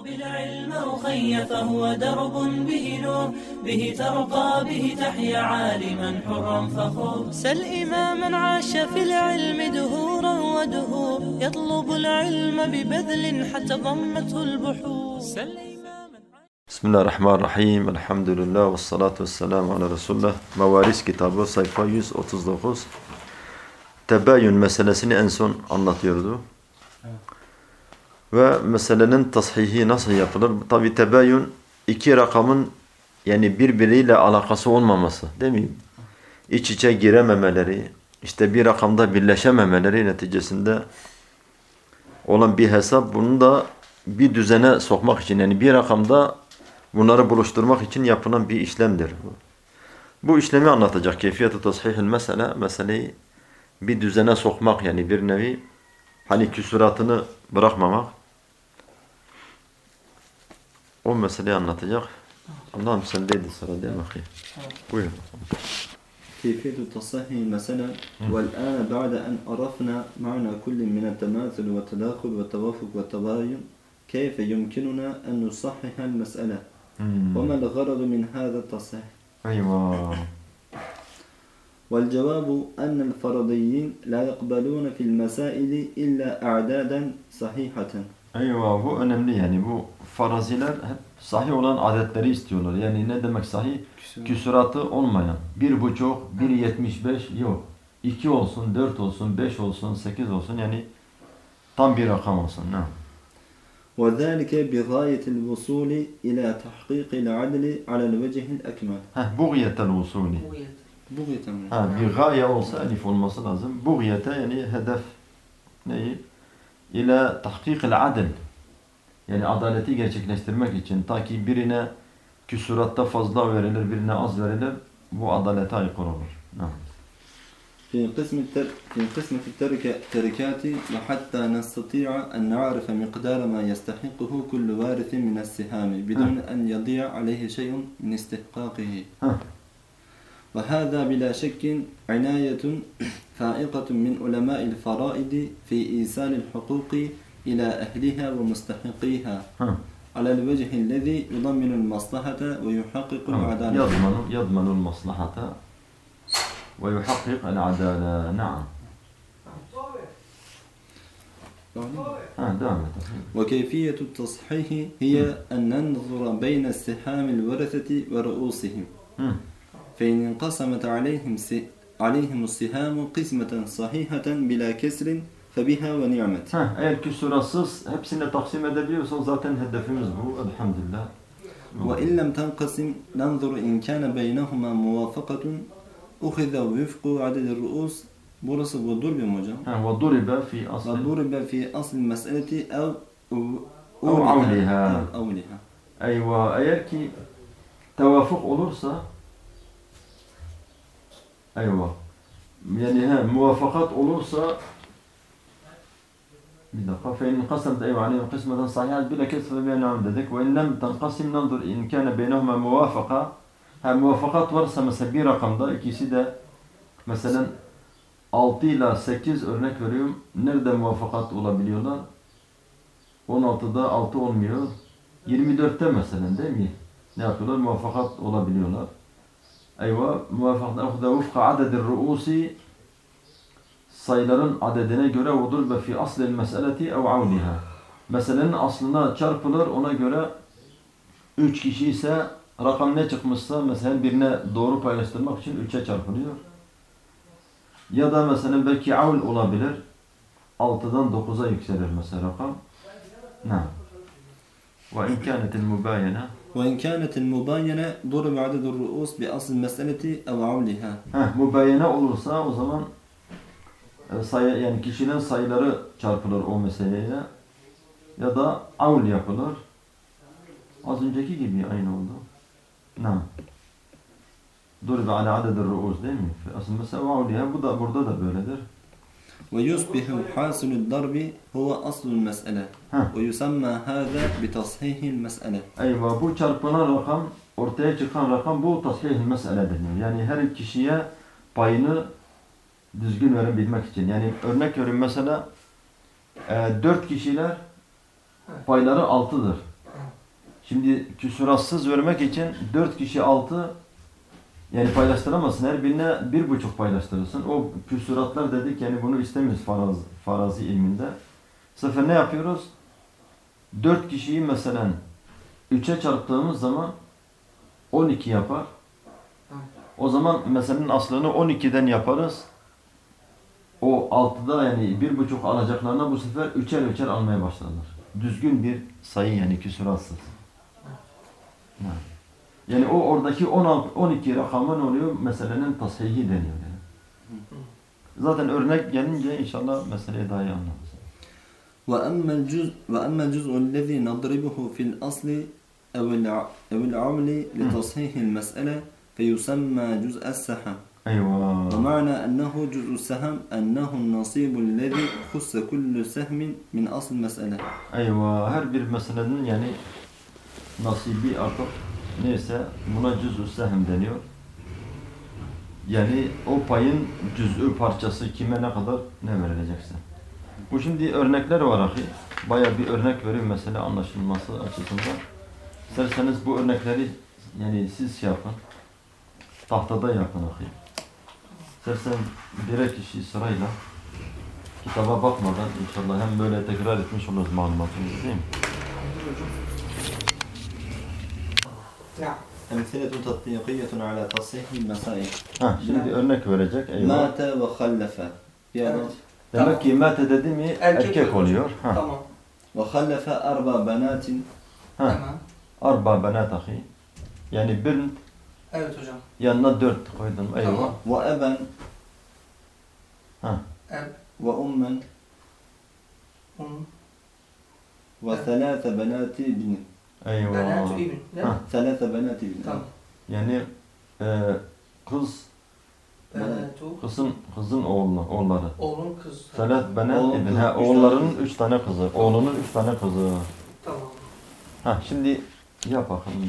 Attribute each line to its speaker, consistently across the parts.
Speaker 1: بالعلم أخي فهو درب به نور به ترقى به تحيا عالما حرا فخور سل إماما عاش في العلم دهورا ودهور يطلب العلم ببذل حتى ضمته البحور
Speaker 2: بسم الله الرحمن الرحيم الحمد لله والصلاة والسلام على رسول الله Mevaris kitabı sayfa 139 Tebayyün meselesini en son anlatıyordu. Ve meselenin tashihi nasıl yapılır? Tabi tebayyün iki rakamın yani birbiriyle alakası olmaması değil mi? İç içe girememeleri, işte bir rakamda birleşememeleri neticesinde olan bir hesap. Bunu da bir düzene sokmak için yani bir rakamda bunları buluşturmak için yapılan bir işlemdir. Bu işlemi anlatacak. Keyfiyet-i tashihil meseleyi bir düzene sokmak yani bir nevi hani küsuratını bırakmamak. O meseleyi anlatacak. Allah'ım sendeydi sıra değil mi? Buyur.
Speaker 3: كيفية تصحيح المسألة والآن بعد أن عرفنا معنى كل من التماثل والتداخل والتوافق والتباين كيف يمكننا أن نصحح المسألة وما الغرض من هذا التصحيح؟
Speaker 2: أيوة.
Speaker 3: والجواب أن الفرضيين لا يقبلون في المسائل إلا أعدادا صحيحة.
Speaker 2: Eyvah, bu önemli yani bu faraziler hep sahih olan adetleri istiyorlar. Yani ne demek sahih? Küsuratı olmayan. 1,5, 1,75 yok. 2 olsun, 4 olsun, 5 olsun, 8 olsun yani tam bir rakam olsun. Ne?
Speaker 3: وذلك بغاية الوصول إلى تحقيق العدل على الوجه الأكمل.
Speaker 2: Buğyetel usulü.
Speaker 3: بغية.
Speaker 2: Bir gaye olsa elif olması lazım. Buğyete yani hedef neyi? İle tahkikil adil. Yani adaleti gerçekleştirmek için ta ki birine küsuratta fazla verilir, birine az verilir. Bu adalete aykırı olur.
Speaker 3: في قسم التركات وحتى نستطيع أن نعرف مقدار ما يستحقه كل وارث من السهام بدون أن يضيع عليه شيء من استحقاقه. وهذا بلا شك عناية فائقة من علماء الفرائض في إيصال الحقوق إلى أهلها ومستحقيها على الوجه الذي يضمن المصلحة ويحقق العدالة.
Speaker 2: يضمن المصلحة ويحقق العدالة. نعم.
Speaker 3: وكيفية التصحيح هي أن ننظر بين السهام الورثة ورؤوسهم فإن انقسمت عليهم السهام قسمة صحيحة بلا كسر فبها ونعمت.
Speaker 2: Eğer küsuratsız hepsini taksim edebiliyorsan zaten hedefimiz bu. Elhamdülillah.
Speaker 3: وإن لم تنقسم ننظر إن كان بينهما موافقة أخذ وفق عدد الرؤوس. Burası vudurbe mi hocam?
Speaker 2: وضرب في أصل.
Speaker 3: وضرب في أصل المسألة أو
Speaker 2: أولها.
Speaker 3: أولها.
Speaker 2: Eğer ki tevafuk olursa yani muvaffakat olursa bir dakika فإن انقسمت عليهم قسمة صحيحة بلا كسر بينهم dedik ve in lem tenqasim nanzur in kana beynehuma muvafaka muvaffakat varsa mesela bir rakamda ikisi de mesela 6 ile 8 örnek veriyorum. Nerede muvaffakat olabiliyorlar? 16'da 6 olmuyor. 24'te mesela değil mi? Ne yapıyorlar? Muvaffakat olabiliyorlar. Muvaffakat ahuda vufka adedir ruusi sayıların adedine göre odur ve fi aslil meseleti ev avliha. Meselenin aslına çarpılır ona göre 3 kişi ise rakam ne çıkmışsa mesela birine doğru paylaştırmak için 3'e çarpılıyor. Ya da mesela belki avl olabilir. 6'dan 9'a yükselir mesela rakam. Ne? Ve imkanetil mubayene.
Speaker 3: وإن كانت المباينة ضرب عدد الرؤوس بأصل المسألة أو عولها.
Speaker 2: Mubayene olursa o zaman yani kişinin sayıları çarpılır o meseleyle ya da avl yapılır. Az önceki gibi aynı oldu. Ne? ضرب على عدد الرؤوس değil mi? Asıl mesela avliha bu da burada da böyledir.
Speaker 3: ويصبح حاصل الضرب هو أصل المسألة ويسمى هذا بتصحيح المسألة.
Speaker 2: Eyvah, bu çarpılan rakam, ortaya çıkan rakam bu tasihih mesele deniyor. Yani her kişiye payını düzgün verebilmek için. Yani örnek veriyorum mesela 4 kişiler payları 6'dır. Şimdi küsuratsız vermek için 4 kişi 6 yani paylaştıramazsın. Her birine 1,5 paylaştırırsın. O küsuratlar dedik yani bunu istemiyoruz farazi ilminde. Bu sefer ne yapıyoruz? 4 kişiyi mesela 3'e çarptığımız zaman 12 yapar. O zaman meselenin aslını 12'den yaparız. O 6'da yani 1,5 alacaklarına bu sefer 3'er almaya başlarlar. Düzgün bir sayı yani küsuratsız. Yani o oradaki 12 rakamı ne oluyor? Meselenin tashihi deniyor yani. Zaten örnek gelince inşallah meseleyi daha iyi anlarız.
Speaker 3: وأما الجزء الذي نضربه في الأصل أو العمل لتصحيح المسألة فيسمى جزء السهم.
Speaker 2: Eyvah.
Speaker 3: ومعنى أنه جزء السهم أنه النصيب الذي خص كل سهم من أصل المسألة.
Speaker 2: Eyvah. Her bir meselenin yani nasibi artık neyse buna cüz-ü sehm deniyor. Yani o payın cüz'ü parçası kime ne kadar ne verilecekse. Bu şimdi örnekler var ahi. Bayağı bir örnek vereyim mesele anlaşılması açısından. İsterseniz bu örnekleri yani siz şey yapın. Tahtada yapın ahi. İstersen birer kişi sırayla kitaba bakmadan inşallah hem böyle tekrar etmiş oluruz malumatımızı değil mi?
Speaker 3: أمثلة تطبيقية على تصحيح المسائل.
Speaker 2: Şimdi örnek verecek. Eyvah.
Speaker 3: مات وخلف.
Speaker 4: Evet.
Speaker 2: Demek ki mate dedi mi erkek oluyor.
Speaker 4: Tamam.
Speaker 3: وخلف أربع بنات.
Speaker 4: Tamam.
Speaker 2: Arba benat ahi. Yani bir
Speaker 4: Evet hocam.
Speaker 2: yanına 4 koydum. Eyvah.
Speaker 4: Tamam.
Speaker 3: وأبا
Speaker 4: Eb,
Speaker 3: وأما وثلاث بنات ابن.
Speaker 2: Eyvah.
Speaker 4: Benat ibn. Değil mi?
Speaker 3: ثلاث بنات ابن.
Speaker 4: Tamam.
Speaker 2: Yani kız
Speaker 4: Benatu.
Speaker 2: kızın oğulları.
Speaker 4: Oğlun kız.
Speaker 2: Selat benat
Speaker 3: Oğlun
Speaker 2: ibn.
Speaker 3: kız,
Speaker 2: Ha,
Speaker 3: üç
Speaker 2: oğullarının
Speaker 3: tane.
Speaker 2: 3 tane kızı. Oğlunun 3 tane kızı.
Speaker 4: Tamam.
Speaker 2: Şimdi yap bakalım.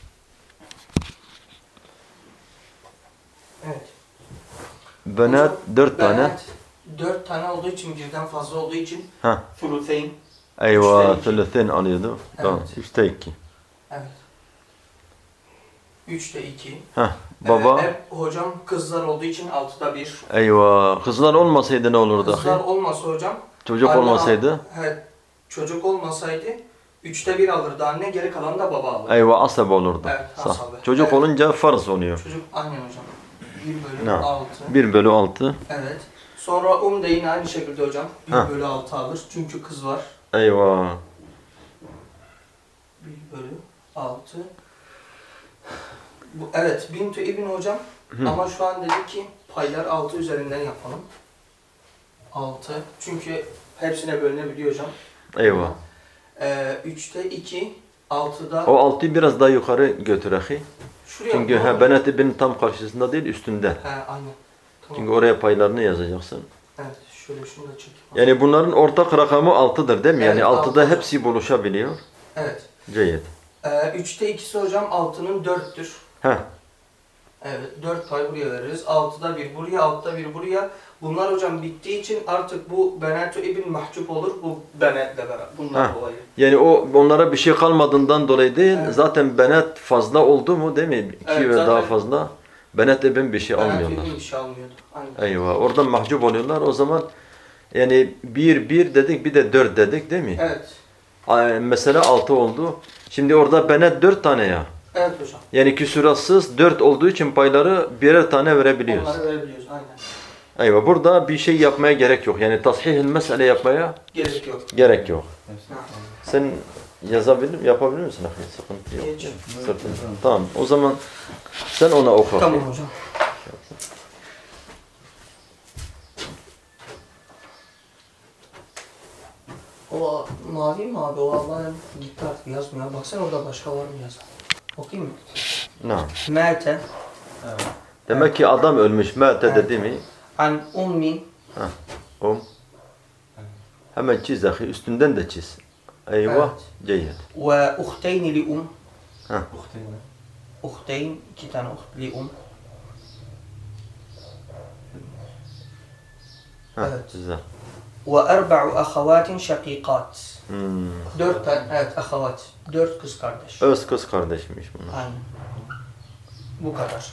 Speaker 4: Evet.
Speaker 2: Benat 4 tane.
Speaker 4: Benat 4 tane olduğu için birden fazla olduğu için
Speaker 2: Ha.
Speaker 4: Thuluthayn.
Speaker 2: Eyvah.
Speaker 4: 3'te 2.
Speaker 2: Thuluthayn alıyordu. Tamam.
Speaker 4: Evet.
Speaker 2: 3'te 2.
Speaker 4: Evet. 3'te 2.
Speaker 2: Baba.
Speaker 4: Hep hocam kızlar olduğu için 6'da 1.
Speaker 2: Eyvah. Kızlar olmasaydı ne olurdu?
Speaker 4: Kızlar olmasa hocam.
Speaker 2: Çocuk
Speaker 4: anne-
Speaker 2: olmasaydı?
Speaker 4: Evet. Çocuk olmasaydı 3'te 1 alırdı anne, geri kalan da baba alırdı.
Speaker 2: Eyvah asab olurdu.
Speaker 4: Evet,
Speaker 2: Sağ.
Speaker 4: asabı.
Speaker 2: Çocuk
Speaker 4: Evet.
Speaker 2: olunca farz oluyor.
Speaker 4: Çocuk aynen hocam. 1 bölü
Speaker 2: Ne?
Speaker 4: 6.
Speaker 2: 1/6.
Speaker 4: Evet. Sonra da yine aynı şekilde hocam. 1
Speaker 2: Ha.
Speaker 4: bölü 6 alır. Çünkü kız var.
Speaker 2: Eyvah.
Speaker 4: 1 bölü 6. Evet. Bintü İbn hocam. Ama şu an dedik ki paylar 6 üzerinden yapalım. 6. Çünkü hepsine bölünebiliyor hocam.
Speaker 2: Eyvah.
Speaker 4: 3'te 2. 6'da
Speaker 2: O 6'yı biraz daha yukarı götür ahi.
Speaker 4: şuraya
Speaker 2: Çünkü
Speaker 4: doğru.
Speaker 2: Benat ibn tam karşısında değil üstünde.
Speaker 4: Aynen. Tamam.
Speaker 2: Çünkü oraya paylarını yazacaksın.
Speaker 4: Evet. Şöyle şunu da çekeyim.
Speaker 2: Yani bunların ortak rakamı 6'dır değil mi?
Speaker 4: Evet,
Speaker 2: Yani 6'da
Speaker 4: altı.
Speaker 2: hepsi buluşabiliyor.
Speaker 4: Evet.
Speaker 2: Ceyet.
Speaker 4: 3'te 2'si hocam 6'nın 4'tür.
Speaker 2: Heh.
Speaker 4: Evet, 4 pay buraya veririz. 6'da 1 buraya, 6'da 1 buraya. Bunlar hocam bittiği için artık bu Benatu İbn mahcup olur. Bu Benet'le beraber. Bundan
Speaker 2: Ha.
Speaker 4: dolayı.
Speaker 2: Yani onlara bir şey kalmadığından dolayı değil.
Speaker 4: Evet.
Speaker 2: Zaten Benat fazla oldu mu değil mi? 2
Speaker 4: Evet,
Speaker 2: ve
Speaker 4: zaten-
Speaker 2: daha fazla. Benat ibn bir şey
Speaker 4: Benatu
Speaker 2: almıyorlar.
Speaker 4: İbn bir şey almıyordu. Aynen.
Speaker 2: Eyvah. Oradan mahcup oluyorlar. O zaman yani 1 dedik bir de 4 dedik değil mi?
Speaker 4: Evet.
Speaker 2: Mesela 6 oldu. Şimdi orada Benat 4 tane ya.
Speaker 4: Evet hocam.
Speaker 2: Yani küsuratsız 4 olduğu için payları birer tane verebiliyoruz.
Speaker 4: Onları verebiliyoruz. Aynen.
Speaker 2: Eyvah. Burada bir şey yapmaya gerek yok. Yani tashih-ül mesele yapmaya
Speaker 4: Gerek yok.
Speaker 2: gerek yok.
Speaker 4: Ha.
Speaker 2: Sen yapabilir misin? Ahi? Sıkıntı yok.
Speaker 4: Geç.
Speaker 2: Sırtın. Tamam. O zaman sen ona oku.
Speaker 4: Tamam hocam. O mavi mi abi? O Allah'ın gitti artık yazmıyor. Baksana orada başka var mı yazan? Okuyayım mı?
Speaker 2: Ne?
Speaker 4: Merte
Speaker 2: Demek ki adam ölmüş. Mete dedi mi?
Speaker 4: an ummin
Speaker 2: Hemen çiz ahi. Üstünden de çiz. Eyvah. Ceyhet.
Speaker 4: ve uhteyni li
Speaker 2: Ha.
Speaker 4: Uhteyn, 2 tane uht li
Speaker 2: Ha.
Speaker 4: Evet.
Speaker 2: Güzel.
Speaker 4: ve erba'u ahavatin şakikat. 4 tane, evet, ahavat. 4 kız kardeş.
Speaker 2: Öz kız kardeşmiş bunlar.
Speaker 4: Aynen. Bu kadar.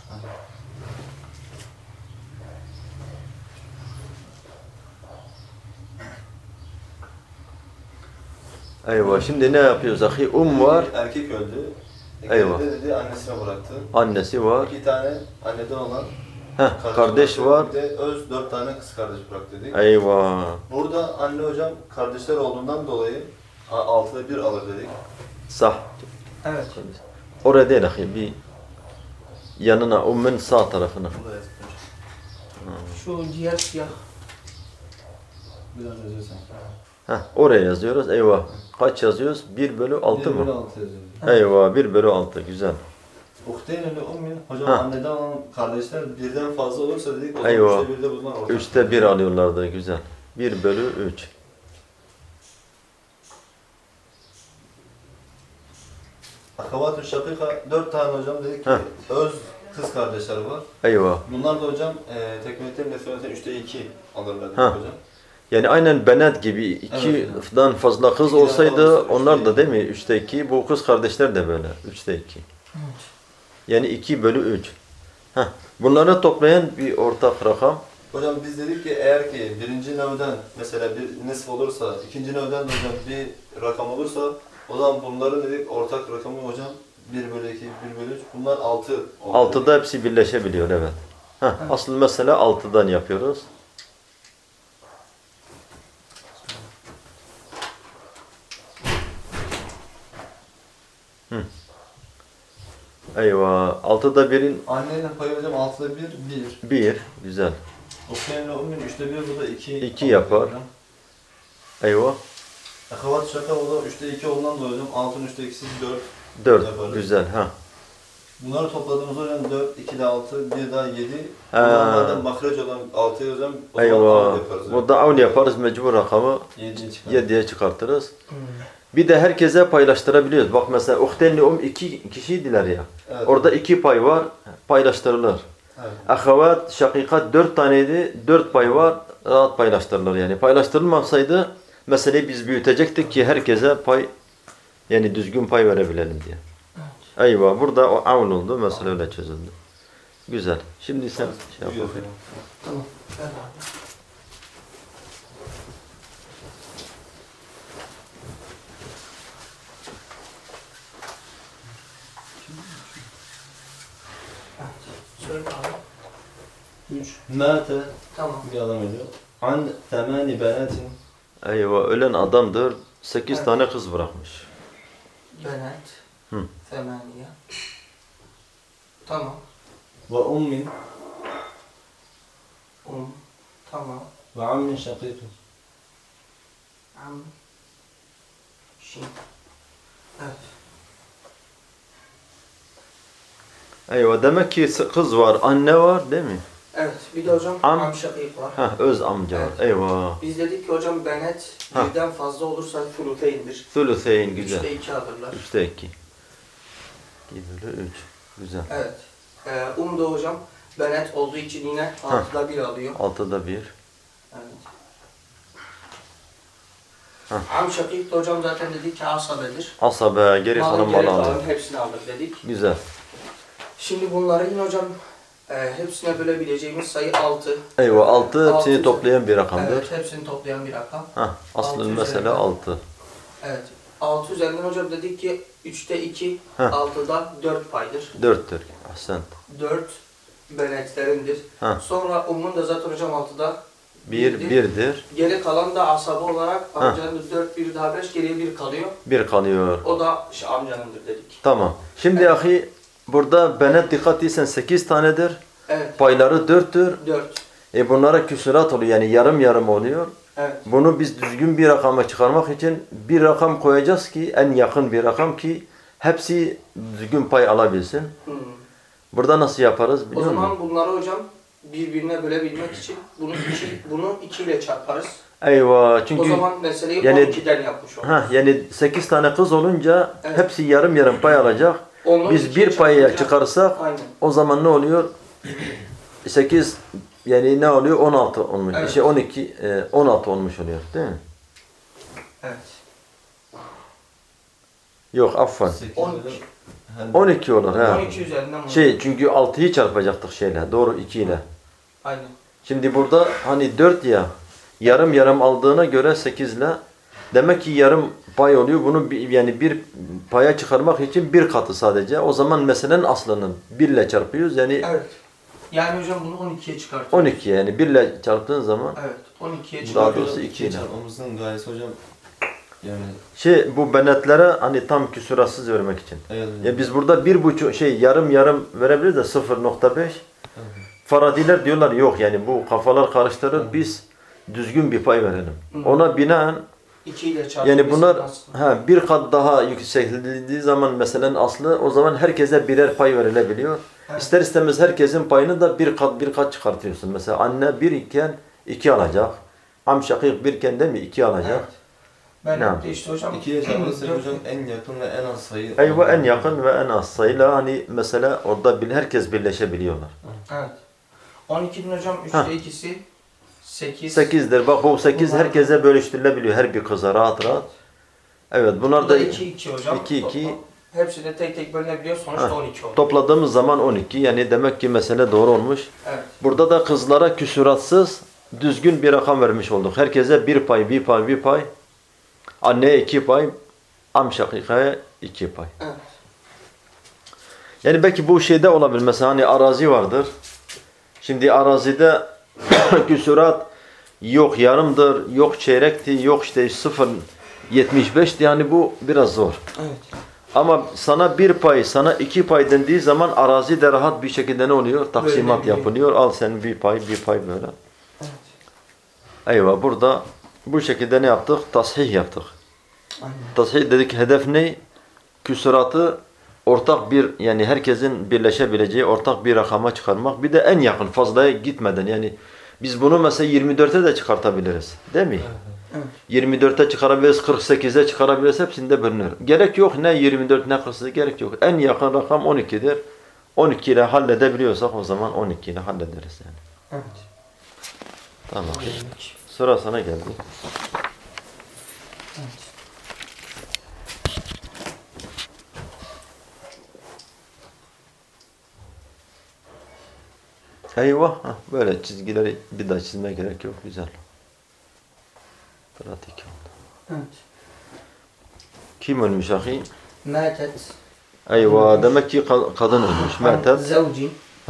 Speaker 2: Eyvah, şimdi ne yapıyoruz ahi? Var,
Speaker 3: Erkek öldü.
Speaker 2: Eyvah.
Speaker 3: Dedi annesine bıraktı.
Speaker 2: annesi var.
Speaker 3: 2 tane anneden olan
Speaker 2: Kardeş
Speaker 3: bıraktı.
Speaker 2: var.
Speaker 3: Bir de öz 4 tane kız kardeş bıraktı dedik.
Speaker 2: Eyvah.
Speaker 3: Burada anne hocam kardeşler olduğundan dolayı 6'da 1 alır dedik.
Speaker 2: Sah.
Speaker 4: Evet.
Speaker 2: Oraya değil ahi, bir yanına, ummun sağ tarafına.
Speaker 3: Burada yazık hocam.
Speaker 4: Şu diğer siyah.
Speaker 3: Biraz yazıyorsan.
Speaker 2: Oraya yazıyoruz. Eyvah. Kaç yazıyoruz? 1 bölü 6
Speaker 3: 1 bölü
Speaker 2: mı?
Speaker 3: 6 yazıyoruz.
Speaker 2: Eyvah, 1 bölü 6. Güzel.
Speaker 3: Uhteyn ile ummin hocam
Speaker 2: Ha.
Speaker 3: anneden olan kardeşler birden fazla olursa dedik o zaman
Speaker 2: Eyvah.
Speaker 3: 3'te 1'de bunlar ortak.
Speaker 2: 3'te 1 alıyorlardı. Güzel. 1 bölü 3.
Speaker 3: Akavat-ı Şakika 4 tane hocam dedik ki öz kız kardeşler var.
Speaker 2: Eyvah.
Speaker 3: Bunlar da hocam tekmeletin nesnetten 3'te 2 alırlar dedik
Speaker 2: Ha.
Speaker 3: hocam.
Speaker 2: Yani aynen benet gibi 2'den fazla kız
Speaker 3: İkiden
Speaker 2: olsaydı
Speaker 3: fazla,
Speaker 2: onlar
Speaker 3: üçte
Speaker 2: da
Speaker 3: iki.
Speaker 2: değil mi? 3'te 2. Bu kız kardeşler de böyle. 3'te 2. Yani 2 bölü 3. Bunları toplayan bir ortak rakam.
Speaker 3: Hocam biz dedik ki eğer ki birinci nevden mesela bir nisf olursa, ikinci nevden de hocam bir rakam olursa o zaman bunların dedik ortak rakamı hocam 1 bölü 2, 1 bölü 3 bunlar 6 olur.
Speaker 2: 6'da hepsi birleşebiliyor, evet. Asıl mesela 6'dan yapıyoruz. Eyvah. 6'da 1'in
Speaker 3: Annenin payı hocam 6'da 1, 1.
Speaker 2: 1. Güzel.
Speaker 3: Uhteyn ile ummin 3'te 1 bu da 2.
Speaker 2: 2 yapar. Eyvah.
Speaker 3: Akavat-ı Şaka o da 3'te 2 olduğundan dolayı hocam 6'ın 3'te 2'si 4.
Speaker 2: 4.
Speaker 3: Yaparız.
Speaker 2: Güzel.
Speaker 3: Bunları topladığımız hocam 4, 2 de 6, 1 daha 7.
Speaker 2: Ha.
Speaker 3: Bunlardan mahreç olan 6'yı hocam o zaman
Speaker 2: Eyvah.
Speaker 3: avl yaparız.
Speaker 2: Burada avl yaparız. Mecbur rakamı
Speaker 3: 7'ye çıkar.
Speaker 2: 7'ye çıkartırız. Bir de herkese paylaştırabiliyoruz. Bak mesela Uhteynli 2 kişiydiler ya.
Speaker 3: Evet.
Speaker 2: Orada 2 pay var. Paylaştırılır.
Speaker 3: Evet.
Speaker 2: Ahavat, şakikat 4 taneydi. 4 pay var. Rahat paylaştırılır yani. Paylaştırılmasaydı meseleyi biz büyütecektik ki herkese pay, yani düzgün pay verebilelim diye. Eyvah. Burada o avl oldu. Mesele öyle çözüldü. Güzel. Şimdi sen şey yap
Speaker 3: Buyur
Speaker 2: bakayım.
Speaker 3: hocam.
Speaker 4: Tamam. Ver abi. Söyle abi.
Speaker 3: 3. Mâte
Speaker 4: Tamam.
Speaker 3: bir adam ediyor. An temani benatin
Speaker 2: Eyvah. Ölen adamdır. 8
Speaker 4: Evet.
Speaker 2: tane kız bırakmış.
Speaker 4: Benet.
Speaker 2: Hı.
Speaker 4: Femaniye. Tamam.
Speaker 3: ve ummin
Speaker 4: Tamam.
Speaker 3: ve ammin şakîkin.
Speaker 4: Am. Şimdi. Evet.
Speaker 2: Eyvah. Demek ki kız var, anne var değil mi?
Speaker 4: Evet. Bir de hocam
Speaker 2: Am-
Speaker 4: amşakik var.
Speaker 2: Öz amca var. Eyvah.
Speaker 4: Biz dedik ki hocam benet
Speaker 2: Ha.
Speaker 4: birden fazla olursa fuluteyndir.
Speaker 2: Thülüseyn güzel.
Speaker 4: 3'te 2 alırlar.
Speaker 2: 3'te 2. 2 bölü 3. Güzel.
Speaker 4: Evet. Da hocam benet olduğu için yine 6'da 1 alıyor.
Speaker 2: 6'da 1.
Speaker 4: Evet.
Speaker 2: Ha.
Speaker 4: Amşakik de hocam zaten dedik ki asabedir.
Speaker 2: Asabe, geri kalan
Speaker 4: Malın
Speaker 2: mal
Speaker 4: geri
Speaker 2: alır.
Speaker 4: kalan hepsini alır dedik.
Speaker 2: Güzel.
Speaker 4: Şimdi bunları yine hocam hepsine bölebileceğimiz sayı 6.
Speaker 2: Eyvah 6 hepsini
Speaker 4: Altı.
Speaker 2: toplayan bir rakamdır.
Speaker 4: Evet, hepsini toplayan bir rakam.
Speaker 2: Aslı
Speaker 4: Altı
Speaker 2: mesela
Speaker 4: üzerinden.
Speaker 2: 6.
Speaker 4: Evet. 6 üzerinden hocam dedik ki 3'te 2,
Speaker 2: Ha.
Speaker 4: 6'da 4 paydır.
Speaker 2: 4'tür. Ahsen.
Speaker 4: 4 benetlerindir.
Speaker 2: Ha.
Speaker 4: Sonra ummun da zaten hocam 6'da
Speaker 2: 1 1'dir.
Speaker 4: Geri kalan da asabı olarak
Speaker 2: Ha.
Speaker 4: amcanın 4, 1 daha 5, geriye 1 kalıyor.
Speaker 2: 1 kalıyor.
Speaker 4: O da amcanındır dedik.
Speaker 2: Tamam. Şimdi ahi burada benet dikkat etsen 8 tanedir.
Speaker 4: Evet.
Speaker 2: Payları 4'tür.
Speaker 4: 4.
Speaker 2: Bunlara küsurat oluyor yani yarım yarım oluyor.
Speaker 4: Evet.
Speaker 2: Bunu biz düzgün bir rakama çıkarmak için bir rakam koyacağız ki en yakın bir rakam ki hepsi düzgün pay alabilsin. Burada nasıl yaparız
Speaker 4: O
Speaker 2: biliyor musun?
Speaker 4: zaman bunları hocam birbirine bölebilmek için bunu 2 ile çarparız.
Speaker 2: Eyvah
Speaker 4: O
Speaker 2: çünkü
Speaker 4: zaman meseleyi
Speaker 2: yani-
Speaker 4: 12'den yapmış oluruz.
Speaker 2: yani 8 tane kız olunca
Speaker 4: Evet.
Speaker 2: hepsi yarım yarım pay alacak.
Speaker 4: Onu
Speaker 2: Biz
Speaker 4: ikiye
Speaker 2: bir paya
Speaker 4: çarpınca-
Speaker 2: çıkarsak
Speaker 4: Aynen.
Speaker 2: o zaman ne oluyor? 8 yani ne oluyor? 16 olmuş.
Speaker 4: Evet.
Speaker 2: 12 16 olmuş oluyor değil mi?
Speaker 4: Evet.
Speaker 2: Yok affan.
Speaker 4: 12.
Speaker 2: 12 olur ha.
Speaker 4: 12 üzerinden bunu.
Speaker 2: Çünkü 6'yı çarpacaktık şeyle. Doğru 2 ile.
Speaker 4: Aynen.
Speaker 2: Şimdi burada hani 4 ya. Yarım yarım aldığına göre 8 ile. Demek ki yarım pay oluyor. Bunu yani bir paya çıkarmak için bir katı sadece. O zaman meselenin aslını 1 ile çarpıyoruz. Yani
Speaker 4: Evet. Yani hocam bunu 12'ye çıkartıyoruz.
Speaker 2: 12 yani 1 ile çarptığın zaman
Speaker 4: Evet. 12'ye
Speaker 2: daha
Speaker 4: çıkartıyoruz.
Speaker 2: doğrusu 2 ile.
Speaker 5: çarpmamızın gayesi hocam yani
Speaker 2: Bu benetlere hani tam küsuratsız vermek için.
Speaker 5: evet.
Speaker 2: Ya biz burada 1,5 yarım yarım verebiliriz de 0,5. Faradiler diyorlar yok yani bu kafalar karıştırır. Biz düzgün bir pay verelim. Ona binaen
Speaker 4: 2 ile çarpıyoruz.
Speaker 2: yani bunlar bir kat daha yükseltildiği zaman meselenin aslı o zaman herkese birer pay verilebiliyor.
Speaker 4: Evet.
Speaker 2: İster istemez herkesin payını da bir kat çıkartıyorsun. Mesela anne 1 iken 2 alacak. Am şakik 1 iken de mi 2 alacak?
Speaker 4: Evet. Ben
Speaker 2: Ne
Speaker 4: de işte hocam.
Speaker 5: 2'ye çarpırsak hocam en yakın ve en az sayı.
Speaker 2: Eyvah en yakın ve en az sayıyla hani mesela orada herkes birleşebiliyorlar.
Speaker 4: Evet. 12'nin hocam
Speaker 2: Ha.
Speaker 4: 3'te 2'si 8.
Speaker 2: 8'dir. Bak bu 8
Speaker 4: Bunlar-
Speaker 2: herkese bölüştürülebiliyor her bir kıza rahat rahat. Evet bunlar
Speaker 4: Bu
Speaker 2: da
Speaker 4: da 2 hocam.
Speaker 2: 2
Speaker 4: Hepsi de tek tek bölünebiliyor. Sonuçta
Speaker 2: Ha.
Speaker 4: 12 oldu.
Speaker 2: topladığımız zaman 12 yani demek ki mesele doğru olmuş.
Speaker 4: Evet.
Speaker 2: Burada da kızlara küsuratsız düzgün bir rakam vermiş olduk. Herkese bir pay. Anneye 2 pay, am şakikaya 2 pay.
Speaker 4: Evet.
Speaker 2: Yani belki bu şeyde olabilir. Mesela hani arazi vardır. Şimdi arazide küsurat yok yarımdır, yok çeyrekti, yok işte 0,75'ti. Yani bu biraz zor.
Speaker 4: Evet.
Speaker 2: Ama sana 1 pay, sana 2 pay dendiği zaman arazi de rahat bir şekilde ne oluyor? Taksimat
Speaker 4: Bölünebiliyor.
Speaker 2: yapılıyor. Al sen bir pay böyle.
Speaker 4: Evet.
Speaker 2: Eyvah burada bu şekilde ne yaptık? Tasih yaptık.
Speaker 4: Aynen.
Speaker 2: Tasih dedik hedef ne? Küsuratı ortak bir yani herkesin birleşebileceği ortak bir rakama çıkarmak. Bir de en yakın fazlaya gitmeden yani biz bunu mesela 24'e de çıkartabiliriz. Değil mi?
Speaker 4: Evet.
Speaker 2: 24'e çıkarabiliriz, 48'e çıkarabiliriz. Hepsinde bölünür. Gerek yok ne 24 ne 48 gerek yok. En yakın rakam 12'dir. 12 ile halledebiliyorsak o zaman 12 ile hallederiz yani.
Speaker 4: Evet.
Speaker 2: Tamam. Sıra sana geldi.
Speaker 4: Evet.
Speaker 2: Eyvah. Böyle çizgileri bir daha çizmeye gerek yok. Güzel. Pratik oldu.
Speaker 4: Evet.
Speaker 2: Kim ölmüş ahi?
Speaker 4: Matet.
Speaker 2: Eyvah. Demek ki kadın ölmüş. Metet.
Speaker 4: Zavci.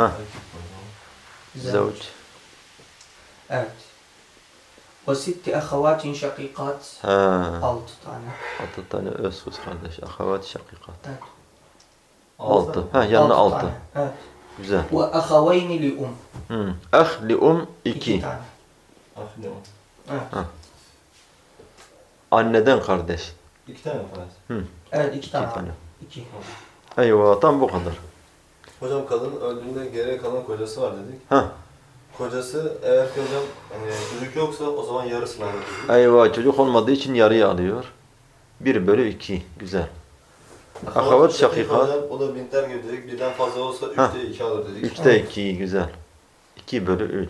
Speaker 2: Zavç.
Speaker 4: Evet. Ve sitti ahavatin şakikat. 6 tane.
Speaker 2: 6 tane öz kız kardeş. Ahavat şakikat.
Speaker 4: Evet.
Speaker 2: 6. Yanına 6.
Speaker 4: tane. Evet.
Speaker 2: Güzel.
Speaker 4: Ve ahavayni li
Speaker 2: Ah li
Speaker 4: 2
Speaker 2: 2.
Speaker 4: tane.
Speaker 5: Aferin.
Speaker 4: Evet.
Speaker 2: Anneden kardeş.
Speaker 5: 2 tane falan.
Speaker 4: Evet 2 tane.
Speaker 2: 2 tane.
Speaker 4: 2.
Speaker 2: Eyvah. Tam bu kadar.
Speaker 5: Hocam kadın öldüğünde geriye kalan kocası var dedik.
Speaker 2: Heh.
Speaker 5: Kocası eğer ki hocam çocuk yoksa o zaman yarısını alır.
Speaker 2: Eyvah. Çocuk olmadığı için yarıyı alıyor. 1/2. Güzel. Ahavat şakikat.
Speaker 5: Hocam o da binter gibi dedik. Birden fazla olsa 3'te 2 alır dedik.
Speaker 2: 3'te 2. Güzel. 2/3.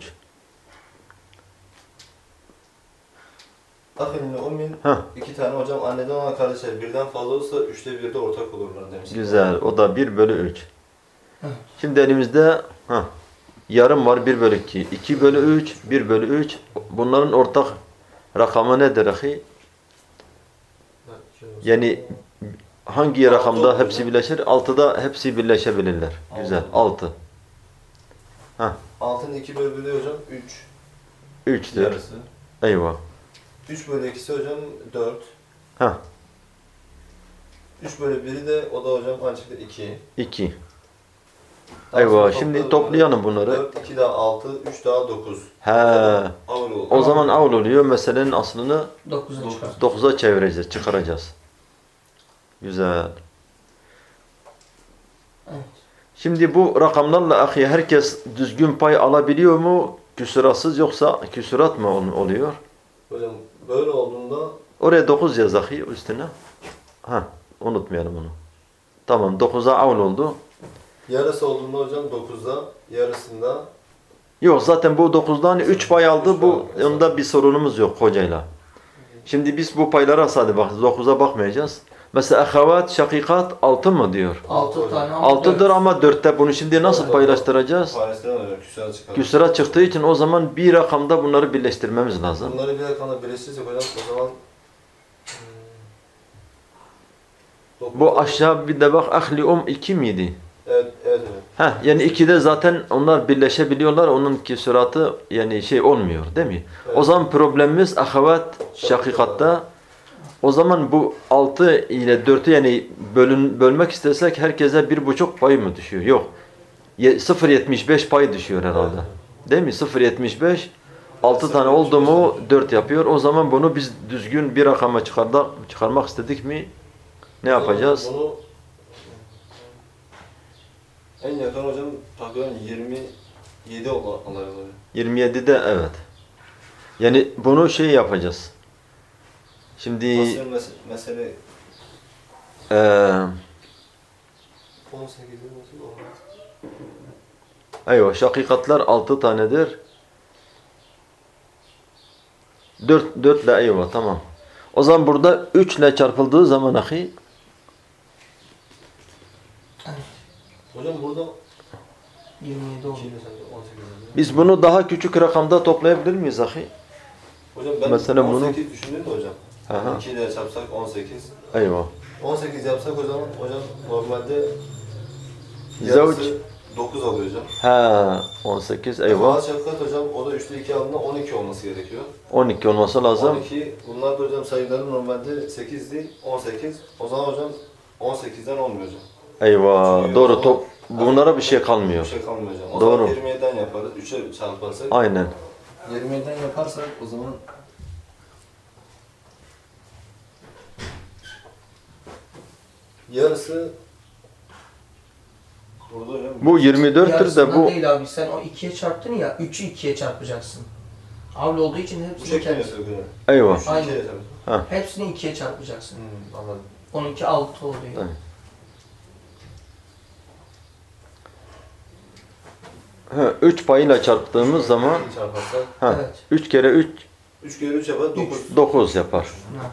Speaker 5: Aferin ummin
Speaker 2: Heh.
Speaker 5: 2 tane hocam anneden olan kardeşler birden fazla olsa 3'te 1'de ortak olurlar demiş.
Speaker 2: Güzel. O da 1/3.
Speaker 4: Evet.
Speaker 2: Şimdi elimizde yarım var 1/2. 2/3, 1/3. Bunların ortak rakamı nedir ahi? Yani hangi rakamda
Speaker 5: oldu
Speaker 2: hepsi
Speaker 5: hocam.
Speaker 2: birleşir? 6'da hepsi birleşebilirler. Güzel. 6.
Speaker 5: 6'nın 2/1'i hocam 3
Speaker 2: 3'tür.
Speaker 5: yarısı.
Speaker 2: Eyvah.
Speaker 5: 3/2'si hocam 4.
Speaker 2: Heh.
Speaker 5: 3/1'i de o da hocam aynı şekilde 2.
Speaker 2: 2.
Speaker 5: Daha
Speaker 2: Eyvah.
Speaker 5: sonra
Speaker 2: Şimdi
Speaker 5: toplayalım
Speaker 2: toplayalım bunları.
Speaker 5: 4, 2 daha 6, 3 daha 9.
Speaker 2: He.
Speaker 5: Avul oldu.
Speaker 2: O zaman avl oluyor. Meselenin aslını
Speaker 4: 9'a çıkar.
Speaker 2: 9'a çevireceğiz, çıkaracağız. Güzel.
Speaker 4: Evet.
Speaker 2: Şimdi bu rakamlarla ahi herkes düzgün pay alabiliyor mu? Küsuratsız yoksa küsurat mı oluyor?
Speaker 5: Hocam böyle olduğunda
Speaker 2: Oraya 9 yaz ahi üstüne. Unutmayalım onu. Tamam 9'a avl oldu.
Speaker 5: yarısı olduğunda hocam 9'da, yarısında
Speaker 2: Yok zaten bu 9'dan 3 pay aldı. Bu onda bir sorunumuz yok hocayla. Şimdi biz bu paylara sadece bak 9'a bakmayacağız. Mesela ahavat, şakikat 6 mı diyor?
Speaker 4: 6 tane ama
Speaker 2: 6'dır ama 4'te bunu şimdi nasıl paylaştıracağız?
Speaker 5: Paylaştıran hocam küsura çıkar.
Speaker 2: Küsura çıktığı için o zaman bir rakamda bunları birleştirmemiz lazım.
Speaker 5: Bunları bir rakamda birleştirirsek hocam o zaman
Speaker 2: Bu aşağı bir de bak ahli 2 miydi?
Speaker 5: Evet, evet hocam.
Speaker 2: Yani 2'de zaten onlar birleşebiliyorlar. Onun küsuratı yani şey olmuyor değil mi?
Speaker 5: Evet.
Speaker 2: O zaman problemimiz ahavat şakikatta. O zaman bu 6 ile 4'ü yani bölmek istesek herkese 1,5 pay mı düşüyor? Yok. 0,75 pay düşüyor herhalde. Değil mi? 0,75 6 tane oldu mu 4 yapıyor. O zaman bunu biz düzgün bir rakama çıkarmak istedik mi ne yapacağız?
Speaker 5: Bunu en yakın hocam takriben 27 alıyoruz hocam.
Speaker 2: 27'de evet. Yani bunu şey yapacağız. Şimdi
Speaker 5: Asıl mesele
Speaker 2: 18'de
Speaker 5: 18'de nasıl olmaz?
Speaker 2: eyvah şakikatlar 6 tanedir. 4 ile eyvah tamam. O zaman burada 3 ile çarpıldığı zaman ahi
Speaker 5: Hocam burada
Speaker 4: 27 oldu.
Speaker 5: 2 ile sen de 18 oluyor.
Speaker 2: biz bunu daha küçük rakamda toplayabilir miyiz ahi?
Speaker 5: Hocam ben
Speaker 2: Mesela
Speaker 5: 18 düşündüm de hocam.
Speaker 2: Aha.
Speaker 5: 2 ile çarpsak 18.
Speaker 2: Eyvah.
Speaker 5: 18 yapsak o zaman hocam normalde
Speaker 2: Zavç.
Speaker 5: yarısı 9 alıyor hocam.
Speaker 2: Ha 18 eyvah.
Speaker 5: Eyvah. Şefkat hocam o da 3'te 2 aldığında 12 olması gerekiyor.
Speaker 2: 12 olması lazım.
Speaker 5: 12 bunlar da hocam sayıları normalde 8 değil 18. O zaman hocam 18'den olmuyor hocam.
Speaker 2: Eyvah.
Speaker 5: Çünkü
Speaker 2: Doğru
Speaker 5: o-
Speaker 2: top. Bunlara bir şey
Speaker 5: Bir
Speaker 2: kalmıyor.
Speaker 5: şey kalmıyor hocam. O
Speaker 2: Doğru.
Speaker 5: zaman 27'den yaparız. 3'e çarparsak.
Speaker 2: Aynen.
Speaker 5: 27'den yaparsak o zaman yarısı burada hocam.
Speaker 2: Bu 24'tür de
Speaker 4: Yarısından
Speaker 2: bu
Speaker 4: değil abi, sen o 2'ye çarptın ya, 3'ü 2'ye çarpacaksın. Avlu olduğu için
Speaker 5: Bu
Speaker 4: hepsini
Speaker 5: şekilde
Speaker 4: kendisi.
Speaker 5: yapıyor hocam.
Speaker 2: eyvah.
Speaker 5: 3'ü
Speaker 4: Aynen.
Speaker 5: 2'ye yapıyor.
Speaker 4: Hepsini 2'ye çarpacaksın.
Speaker 5: Anladım.
Speaker 4: 12 6 oluyor.
Speaker 2: Evet. Ha, 3 payıyla çarptığımız zaman
Speaker 5: 2 çarparsak
Speaker 2: ha,
Speaker 4: Evet.
Speaker 2: 3 kere 3
Speaker 5: 3 kere 3 yapar 9.
Speaker 2: 9 yapar.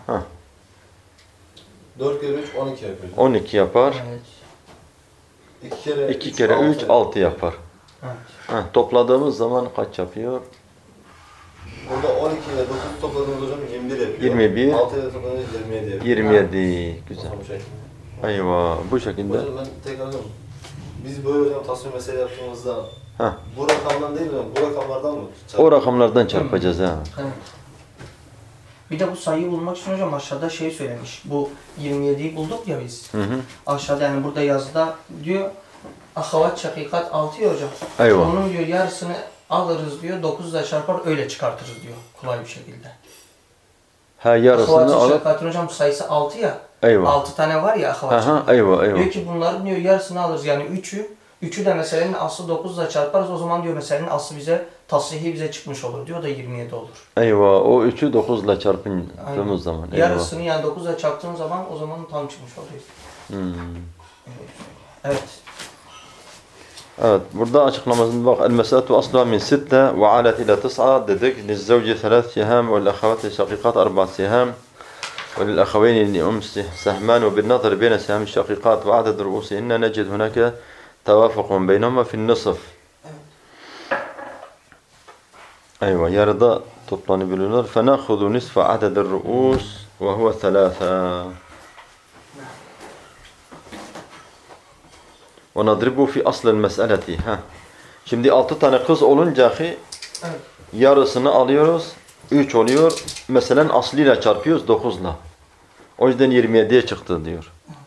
Speaker 5: 4 kere 3 12 yapıyor.
Speaker 2: 12 yapar.
Speaker 4: Evet.
Speaker 5: 2 kere
Speaker 2: 2 kere 3 6 yapar.
Speaker 4: Evet.
Speaker 2: Ha, topladığımız zaman kaç yapıyor?
Speaker 5: Burada 12 ile 9 topladığımız hocam 21 yapıyor.
Speaker 2: 21.
Speaker 5: 6 ile topladığımız 27 yapıyor.
Speaker 2: 27. Güzel.
Speaker 5: Bu şekilde.
Speaker 2: Eyvah. Bu şekilde.
Speaker 5: Hocam ben tekrar ediyorum. Biz böyle hocam tasvir mesele yaptığımızda
Speaker 2: Heh.
Speaker 5: bu rakamdan değil hocam, bu rakamlardan mı?
Speaker 2: O rakamlardan çarpacağız ha.
Speaker 4: Evet. Bir de bu sayıyı bulmak için hocam aşağıda şey söylemiş. Bu 27'yi bulduk ya biz.
Speaker 2: Hı hı.
Speaker 4: Aşağıda yani burada yazıda diyor ahavat şakikat 6 ya hocam.
Speaker 2: Eyvah.
Speaker 4: Onun diyor yarısını alırız diyor, 9 ile çarpar öyle çıkartırız diyor kolay bir şekilde.
Speaker 2: Ha yarısını
Speaker 4: Ahavat
Speaker 2: alıp
Speaker 4: şakikatın hocam sayısı 6 ya.
Speaker 2: eyvah.
Speaker 4: 6 tane var ya ahavat
Speaker 2: Aha,
Speaker 4: şakikat.
Speaker 2: eyvah eyvah.
Speaker 4: Diyor ki bunların diyor yarısını alırız yani 3'ü de meselenin aslı 9 ile çarparız, o zaman diyor meselenin aslı bize tasrihi bize çıkmış olur diyor, o da 27 olur.
Speaker 2: Eyvah. O 3'ü 9 ile çarptığımız zaman. Eyvah.
Speaker 4: Yarısını yani 9 ile çarptığın zaman o zaman tam çıkmış oluyor.
Speaker 2: Hmm.
Speaker 4: Evet.
Speaker 2: Evet, burada açıklamasında bak el-meselatu asluha min 6 ve alet ila 9 dedik. Lizzevci 3 siham ve l-ahavati şakikat 4 siham ve lil-ahaveyni li sehman ve bin-nazar beyne siham şakikat ve aded ru'usihinne necid hunaka tevafukun beynehuma fi'n-nisf. Eyvah, yarıda toplanabiliyorlar. Fenahudu nisfe aded ru'us ve huve 3. وَنَضْرِبُ فِي أَصْلِ الْمَسْأَلَةِ. Şimdi 6 tane kız olunca
Speaker 4: Evet.
Speaker 2: yarısını alıyoruz. 3 oluyor. Mesela aslıyla çarpıyoruz 9'la. O yüzden 27'ye çıktı diyor.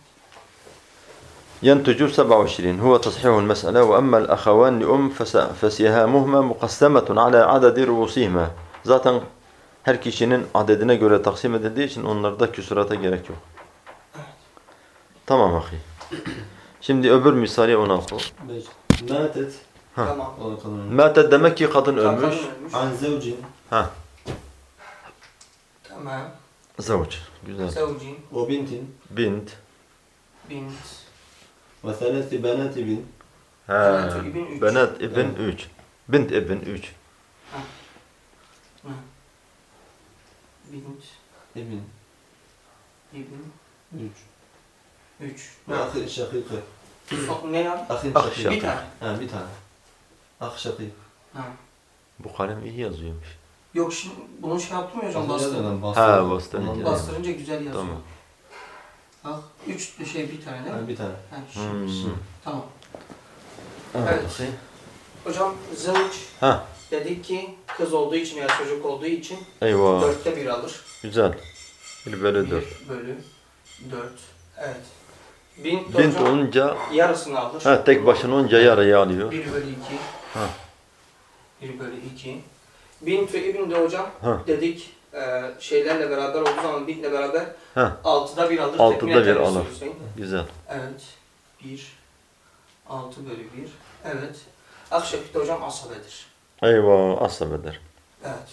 Speaker 2: ينتج 27 هو تصحيح المسألة وأما الأخوان لأم فسهامهما مقسمة على عدد رؤوسهما. Zaten her kişinin adedine göre taksim edildiği için onlarda küsurata gerek yok. Tamam ahi. Şimdi öbür misali ona oku.
Speaker 3: ماتت
Speaker 4: Tamam.
Speaker 3: الله قدر
Speaker 2: Mâtet demek ki kadın ölmüş.
Speaker 4: ölmüş.
Speaker 3: عن زوج
Speaker 2: Ha,
Speaker 4: Tamam.
Speaker 2: zavç. Güzel.
Speaker 4: Zevcin,
Speaker 3: وبنت
Speaker 2: Bint.
Speaker 4: bint,
Speaker 3: وثلاث بنات ابن
Speaker 2: Ha,
Speaker 4: Benat ibn üç.
Speaker 2: Benat ibn 3. Bint ibn 3.
Speaker 4: bint,
Speaker 3: ابن
Speaker 4: ibn,
Speaker 3: 3
Speaker 4: 3.
Speaker 5: Akı şakikı.
Speaker 4: Ne ya?
Speaker 5: Akın
Speaker 2: Ah,
Speaker 5: şakikı.
Speaker 2: şakik.
Speaker 4: Bir tane.
Speaker 5: Ha bir tane. Ak şakik.
Speaker 4: Ha.
Speaker 2: Bu kalem iyi yazıyormuş.
Speaker 4: Yok şimdi bunu şey yaptım ya hocam
Speaker 5: Bastırdım.
Speaker 4: bastırdım.
Speaker 2: Ha, bastırınca.
Speaker 4: Bastırınca güzel yazıyor.
Speaker 2: Tamam.
Speaker 4: Bak 3 şey bir tane değil mi?
Speaker 5: Ha bir tane.
Speaker 4: Ha, şu.
Speaker 2: Hmm.
Speaker 4: Tamam.
Speaker 2: Evet.
Speaker 4: Evet. Hocam zevç
Speaker 2: Ha,
Speaker 4: dedik ki kız olduğu için ya çocuk olduğu için
Speaker 2: eyvah.
Speaker 4: 4'te 1 alır.
Speaker 2: Güzel. 1 bölü 4.
Speaker 4: 1 bölü 4. Evet. Bint
Speaker 2: Bint
Speaker 4: hocam
Speaker 2: olunca,
Speaker 4: yarısını alır.
Speaker 2: ha tek başına olunca yarıyı alıyor.
Speaker 4: 1 bölü 2.
Speaker 2: Ha.
Speaker 4: 1 bölü 2. Bint ve ibn de hocam
Speaker 2: Ha.
Speaker 4: dedik şeylerle beraber olduğu zaman bintle beraber
Speaker 2: Ha.
Speaker 4: 6'da 1 alır.
Speaker 2: 6'da
Speaker 4: Tekmil
Speaker 2: 1
Speaker 4: eder
Speaker 2: alır.
Speaker 4: Hüseyin.
Speaker 2: Güzel.
Speaker 4: Evet. 1. 6 bölü 1. Evet. Akşafit'te hocam asabedir.
Speaker 2: Eyvah, asla eder.
Speaker 4: Evet.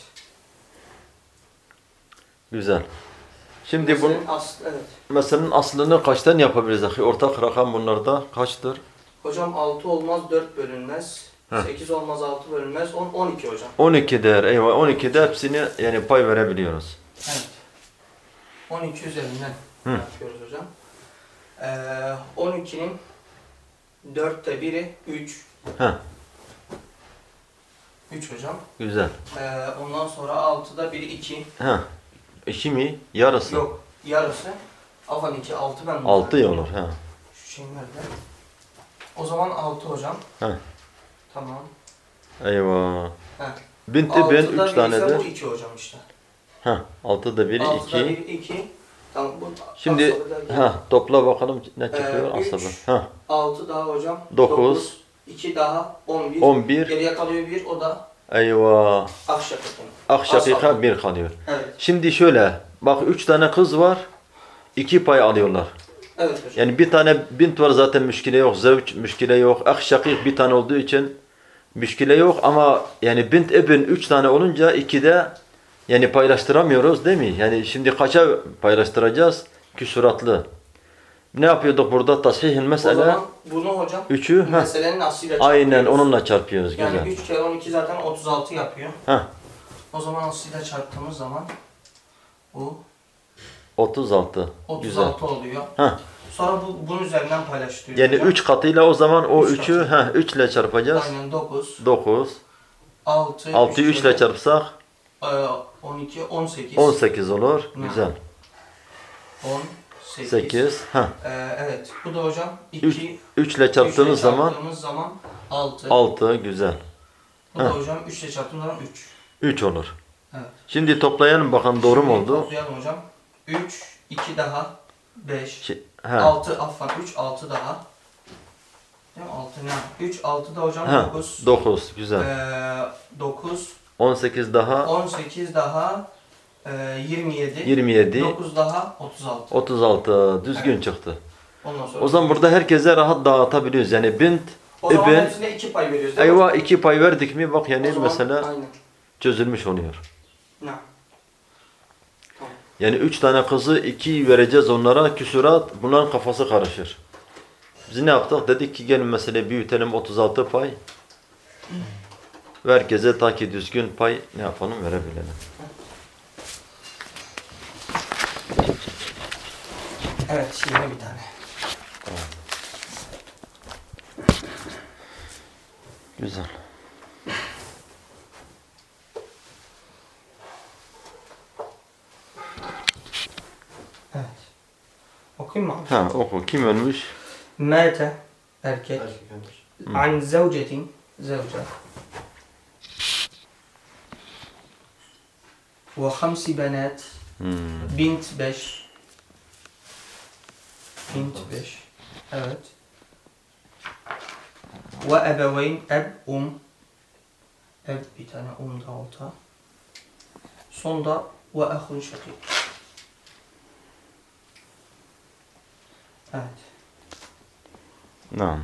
Speaker 2: Güzel. Şimdi bu
Speaker 4: Meselenin aslı, evet.
Speaker 2: meselenin aslını kaçtan yapabiliriz ahi? Ortak rakam bunlarda kaçtır?
Speaker 4: Hocam 6 olmaz 4 bölünmez.
Speaker 2: Heh.
Speaker 4: 8 olmaz 6 bölünmez. 12 hocam.
Speaker 2: 12 der. Eyvah, 12'de hepsini yani pay verebiliyoruz.
Speaker 4: Evet. 12 üzerinden
Speaker 2: Hı.
Speaker 4: yapıyoruz hocam. 12'nin 4'te 1'i 3.
Speaker 2: Heh.
Speaker 4: 3 hocam.
Speaker 2: Güzel.
Speaker 4: Ondan sonra 6'da 1'i 2.
Speaker 2: Ha. 2 mi? Yarısı.
Speaker 4: Yok. Yarısı. Afan 2. 6 ben
Speaker 2: 6 olur. Ha.
Speaker 4: Şu şey nerede? O zaman 6 hocam.
Speaker 2: Heh.
Speaker 4: Tamam.
Speaker 2: Eyvah.
Speaker 4: Heh.
Speaker 2: Binti ben
Speaker 4: 6'da
Speaker 2: 3
Speaker 4: 1 ise bu
Speaker 2: tanedir.
Speaker 4: 2 hocam işte.
Speaker 2: Ha. 6'da 1
Speaker 4: 6'da 1
Speaker 2: 2.
Speaker 4: 2. Tamam bu
Speaker 2: Şimdi
Speaker 4: asabeden
Speaker 2: ha topla bakalım ne çıkıyor
Speaker 4: üç.
Speaker 2: asabı. Ha.
Speaker 4: 6 daha hocam.
Speaker 2: 9.
Speaker 4: 2 daha 11.
Speaker 2: 11.
Speaker 4: Geriye kalıyor 1 o da
Speaker 2: Eyvah.
Speaker 4: Akşafet'in.
Speaker 2: Akşakika 1 kalıyor.
Speaker 4: Evet.
Speaker 2: Şimdi şöyle. Bak 3 tane kız var. 2 pay alıyorlar.
Speaker 4: Evet hocam.
Speaker 2: Yani bir tane bint var zaten müşkile yok. Zevç müşkile yok. Akşakik bir tane olduğu için müşkile yok ama yani bint ibn 3 tane olunca 2'de yani paylaştıramıyoruz değil mi? Yani şimdi kaça paylaştıracağız? Küsuratlı. Ne yapıyorduk burada? Tashihin
Speaker 4: O
Speaker 2: mesele
Speaker 4: zaman bunu hocam
Speaker 2: 3'ü
Speaker 4: meselenin aslıyla
Speaker 2: aynen
Speaker 4: çarpıyoruz.
Speaker 2: onunla çarpıyoruz.
Speaker 4: Yani
Speaker 2: Güzel.
Speaker 4: 3 kere 12 zaten 36 yapıyor.
Speaker 2: Heh.
Speaker 4: O zaman aslıyla çarptığımız zaman bu
Speaker 2: 36. Güzel.
Speaker 4: 36 oluyor.
Speaker 2: Heh.
Speaker 4: Sonra bunun üzerinden paylaştırıyoruz
Speaker 2: Yani
Speaker 4: hocam.
Speaker 2: 3 katıyla o zaman o
Speaker 4: Üç
Speaker 2: 3'ü 3 ile çarpacağız.
Speaker 4: Aynen 9,
Speaker 2: 9.
Speaker 4: 6,
Speaker 2: 6'yı 3 ile çarpsak
Speaker 4: 12, 18.
Speaker 2: 18 olur.
Speaker 4: Ne?
Speaker 2: Güzel.
Speaker 4: 18.
Speaker 2: 8.
Speaker 4: Evet. Bu da hocam 2,
Speaker 2: 3 ile çarptığımız zaman
Speaker 4: 6.
Speaker 2: 6. Güzel.
Speaker 4: Bu da
Speaker 2: Heh.
Speaker 4: hocam 3 ile çarptığımız zaman 3.
Speaker 2: 3 olur.
Speaker 4: Evet.
Speaker 2: Şimdi toplayalım bakalım doğru mu oldu?
Speaker 4: Toplayalım hocam. 3, 2 daha 5. 6 affan 3, 6 daha. Değil mi? 6 ne? 3, 6 da hocam 9.
Speaker 2: 9. Güzel.
Speaker 4: 9,
Speaker 2: 18 daha
Speaker 4: 18 daha 27.
Speaker 2: 27.
Speaker 4: 9 daha 36.
Speaker 2: 36. Düzgün
Speaker 4: Evet.
Speaker 2: çıktı.
Speaker 4: Ondan sonra.
Speaker 2: O zaman burada herkese rahat dağıtabiliyoruz. Yani bint
Speaker 4: O zaman
Speaker 2: ibn
Speaker 4: hepsine 2 pay veriyoruz değil mi?
Speaker 2: eyvah 2 pay verdik mi bak yani
Speaker 4: O zaman
Speaker 2: mesela
Speaker 4: aynen.
Speaker 2: çözülmüş oluyor.
Speaker 4: Ne?
Speaker 2: Yani 3 tane kızı 2 vereceğiz onlara küsurat bunların kafası karışır. Biz ne yaptık? Dedik ki gelin meseleyi büyütelim 36 pay. Ve herkese ta ki düzgün pay ne yapalım verebilelim.
Speaker 4: Evet, yine bir tane.
Speaker 2: Güzel.
Speaker 4: Evet. Okuyayım mı abi?
Speaker 2: Ha oku. Kim ölmüş?
Speaker 4: Mete erkek.
Speaker 5: Erkek ölmüş.
Speaker 4: An zevcetin zevce. Ve hamsi benat. Bint 5. Bint 5. Evet. Ve ebeveyn eb eb bir tane da alta. Sonda ve ahun şakik. Evet.
Speaker 2: Naam.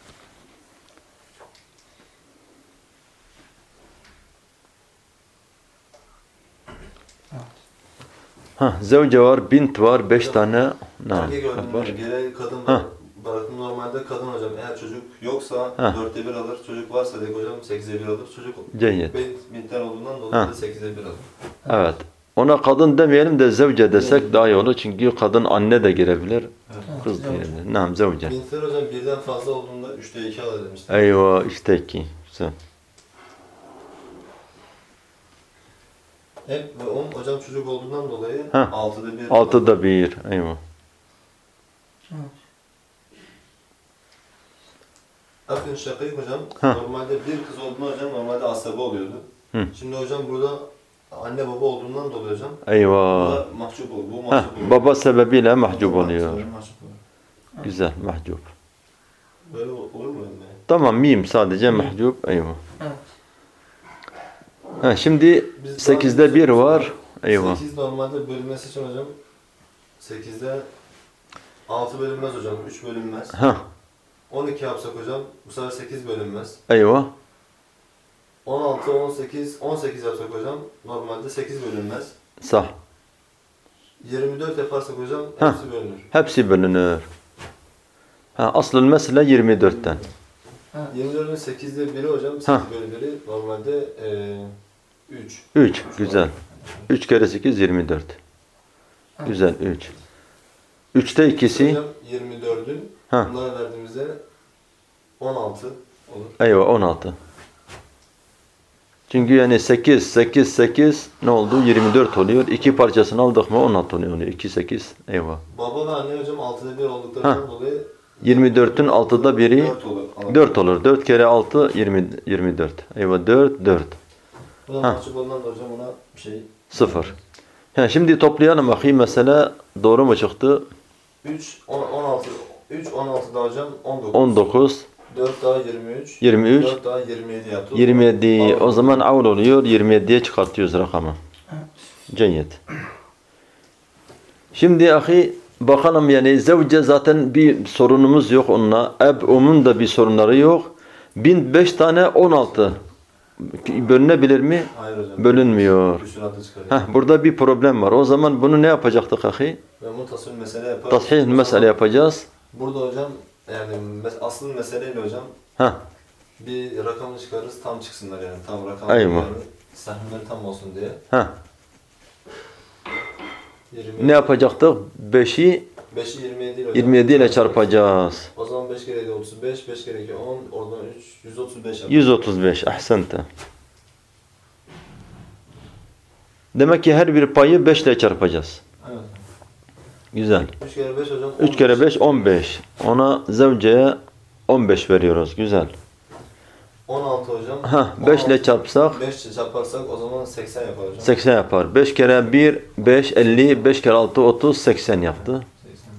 Speaker 2: Ha, zevce var, bint var, 5 tane naam
Speaker 5: Erkek öldüğünde
Speaker 2: var.
Speaker 5: geriye kadın
Speaker 2: Ha.
Speaker 5: var. Bırakın normalde kadın hocam eğer çocuk yoksa
Speaker 2: Ha.
Speaker 5: 4'te 1 alır. Çocuk varsa direkt hocam 8'e 1 alır. Çocuk
Speaker 2: Ceyyet.
Speaker 5: bintten olduğundan
Speaker 2: Ha.
Speaker 5: dolayı da 8'e 1 alır.
Speaker 2: Evet. Ona kadın demeyelim de zevce desek daha iyi olur. Çünkü kadın anne de girebilir. Kız da
Speaker 1: zevce.
Speaker 2: girebilir. Naam zevce.
Speaker 5: Bintler hocam birden fazla olduğunda 3'te 2 alır demişler.
Speaker 2: Eyvah işte iki. Güzel.
Speaker 5: Hep ve 10 hocam çocuk olduğundan dolayı
Speaker 2: Heh.
Speaker 5: 6'da 1.
Speaker 2: 6'da 1. Eyvah.
Speaker 5: Akın şakayık hocam.
Speaker 2: Heh.
Speaker 5: Normalde bir kız olduğunda hocam normalde asabi oluyordu.
Speaker 2: Hı.
Speaker 5: Şimdi hocam burada anne baba olduğundan dolayı hocam.
Speaker 2: Eyvah.
Speaker 5: Burada mahcup olur. Bu
Speaker 2: Heh,
Speaker 5: mahcup olur.
Speaker 2: baba sebebiyle mahcup oluyor.
Speaker 5: Mahcup olur.
Speaker 2: Güzel mahcup.
Speaker 5: Böyle olur mu yani?
Speaker 2: Tamam mim sadece mahcup. Eyvah.
Speaker 1: Evet.
Speaker 2: Ha, şimdi
Speaker 5: Biz
Speaker 2: 8'de 1 var. Eyvah.
Speaker 5: 8 normalde bölünmesi için hocam 8'de 6 bölünmez hocam. 3 bölünmez.
Speaker 2: Ha,
Speaker 5: 12 yapsak hocam bu sefer 8 bölünmez.
Speaker 2: eyvah.
Speaker 5: 16, 18, 18 yapsak hocam normalde 8 bölünmez.
Speaker 2: Sah.
Speaker 5: 24 yaparsak hocam
Speaker 2: Heh.
Speaker 5: hepsi bölünür.
Speaker 2: Hepsi bölünür. Ha, asıl mesele 24'ten.
Speaker 5: 24'ün 8'de 1'i hocam 8
Speaker 2: Heh.
Speaker 5: bölü 1'i normalde 3.
Speaker 2: 3. Güzel. 3 kere 8 24. Güzel 3. 3'te ikisi.
Speaker 5: Hocam 24'ün
Speaker 2: Ha.
Speaker 5: bunlara verdiğimizde 16 olur.
Speaker 2: Eyvah 16. Çünkü yani 8, 8, 8 ne oldu? 24 oluyor. 2 parçasını aldık mı 16 oluyor. 2, 8. Eyvah.
Speaker 5: Baba ve anne hocam 6'da 1 olduklarından dolayı
Speaker 2: 24'ün 6'da 1'i
Speaker 5: 4 olur.
Speaker 2: 4 olur. 4 kere 6 24. Eyvah 4, 4.
Speaker 5: Bu da
Speaker 2: Ha.
Speaker 5: mahcup olunan da hocam ona bir şey
Speaker 2: 0. Yani şimdi toplayalım bakayım mesela doğru mu çıktı?
Speaker 5: 3, 16, 3, 16 da hocam 19.
Speaker 2: 19,
Speaker 5: 4 daha 23.
Speaker 2: 23,
Speaker 5: 4 daha 27 yaptı.
Speaker 2: 27. O zaman avl oluyor. 27'ye çıkartıyoruz rakamı. Ceyyet. Şimdi ahi bakalım yani zevce zaten bir sorunumuz yok onunla. Eb'umun da bir sorunları yok. 1005 tane 16 bölünebilir mi?
Speaker 5: Hayır hocam.
Speaker 2: Bölünmüyor.
Speaker 5: Küsuratı çıkarıyor.
Speaker 2: Heh, burada bir problem var. O zaman bunu ne yapacaktık ahi?
Speaker 5: Ve mutasıl mesele yapar.
Speaker 2: Tasih mesele yapacağız.
Speaker 5: Burada hocam yani asıl meseleyle hocam
Speaker 2: Heh,
Speaker 5: bir rakamı çıkarırız tam çıksınlar yani tam rakam.
Speaker 2: Eyvah.
Speaker 5: Yani, sahneleri tam olsun diye.
Speaker 2: heh.
Speaker 5: 27.
Speaker 2: Ne yapacaktık? 5'i
Speaker 5: 5'i 27 ile hocam.
Speaker 2: 27 ile çarpacağız.
Speaker 5: O zaman 5 kere 7 35, 5 kere 2 10, oradan 3 135 yapar.
Speaker 2: 135. Ahsente. Demek ki her bir payı 5 ile çarpacağız.
Speaker 5: Evet.
Speaker 2: Güzel.
Speaker 5: 3 kere 5 hocam.
Speaker 2: 3 kere 5 15. Ona zevceye 15 veriyoruz. Güzel.
Speaker 5: 16 hocam.
Speaker 2: Ha, 5 ile çarpsak
Speaker 5: 5 ile çarparsak o zaman 80 yapar hocam.
Speaker 2: 80 yapar. 5 kere 1 5 50, 5 kere 6 30 80 yaptı.
Speaker 5: 80.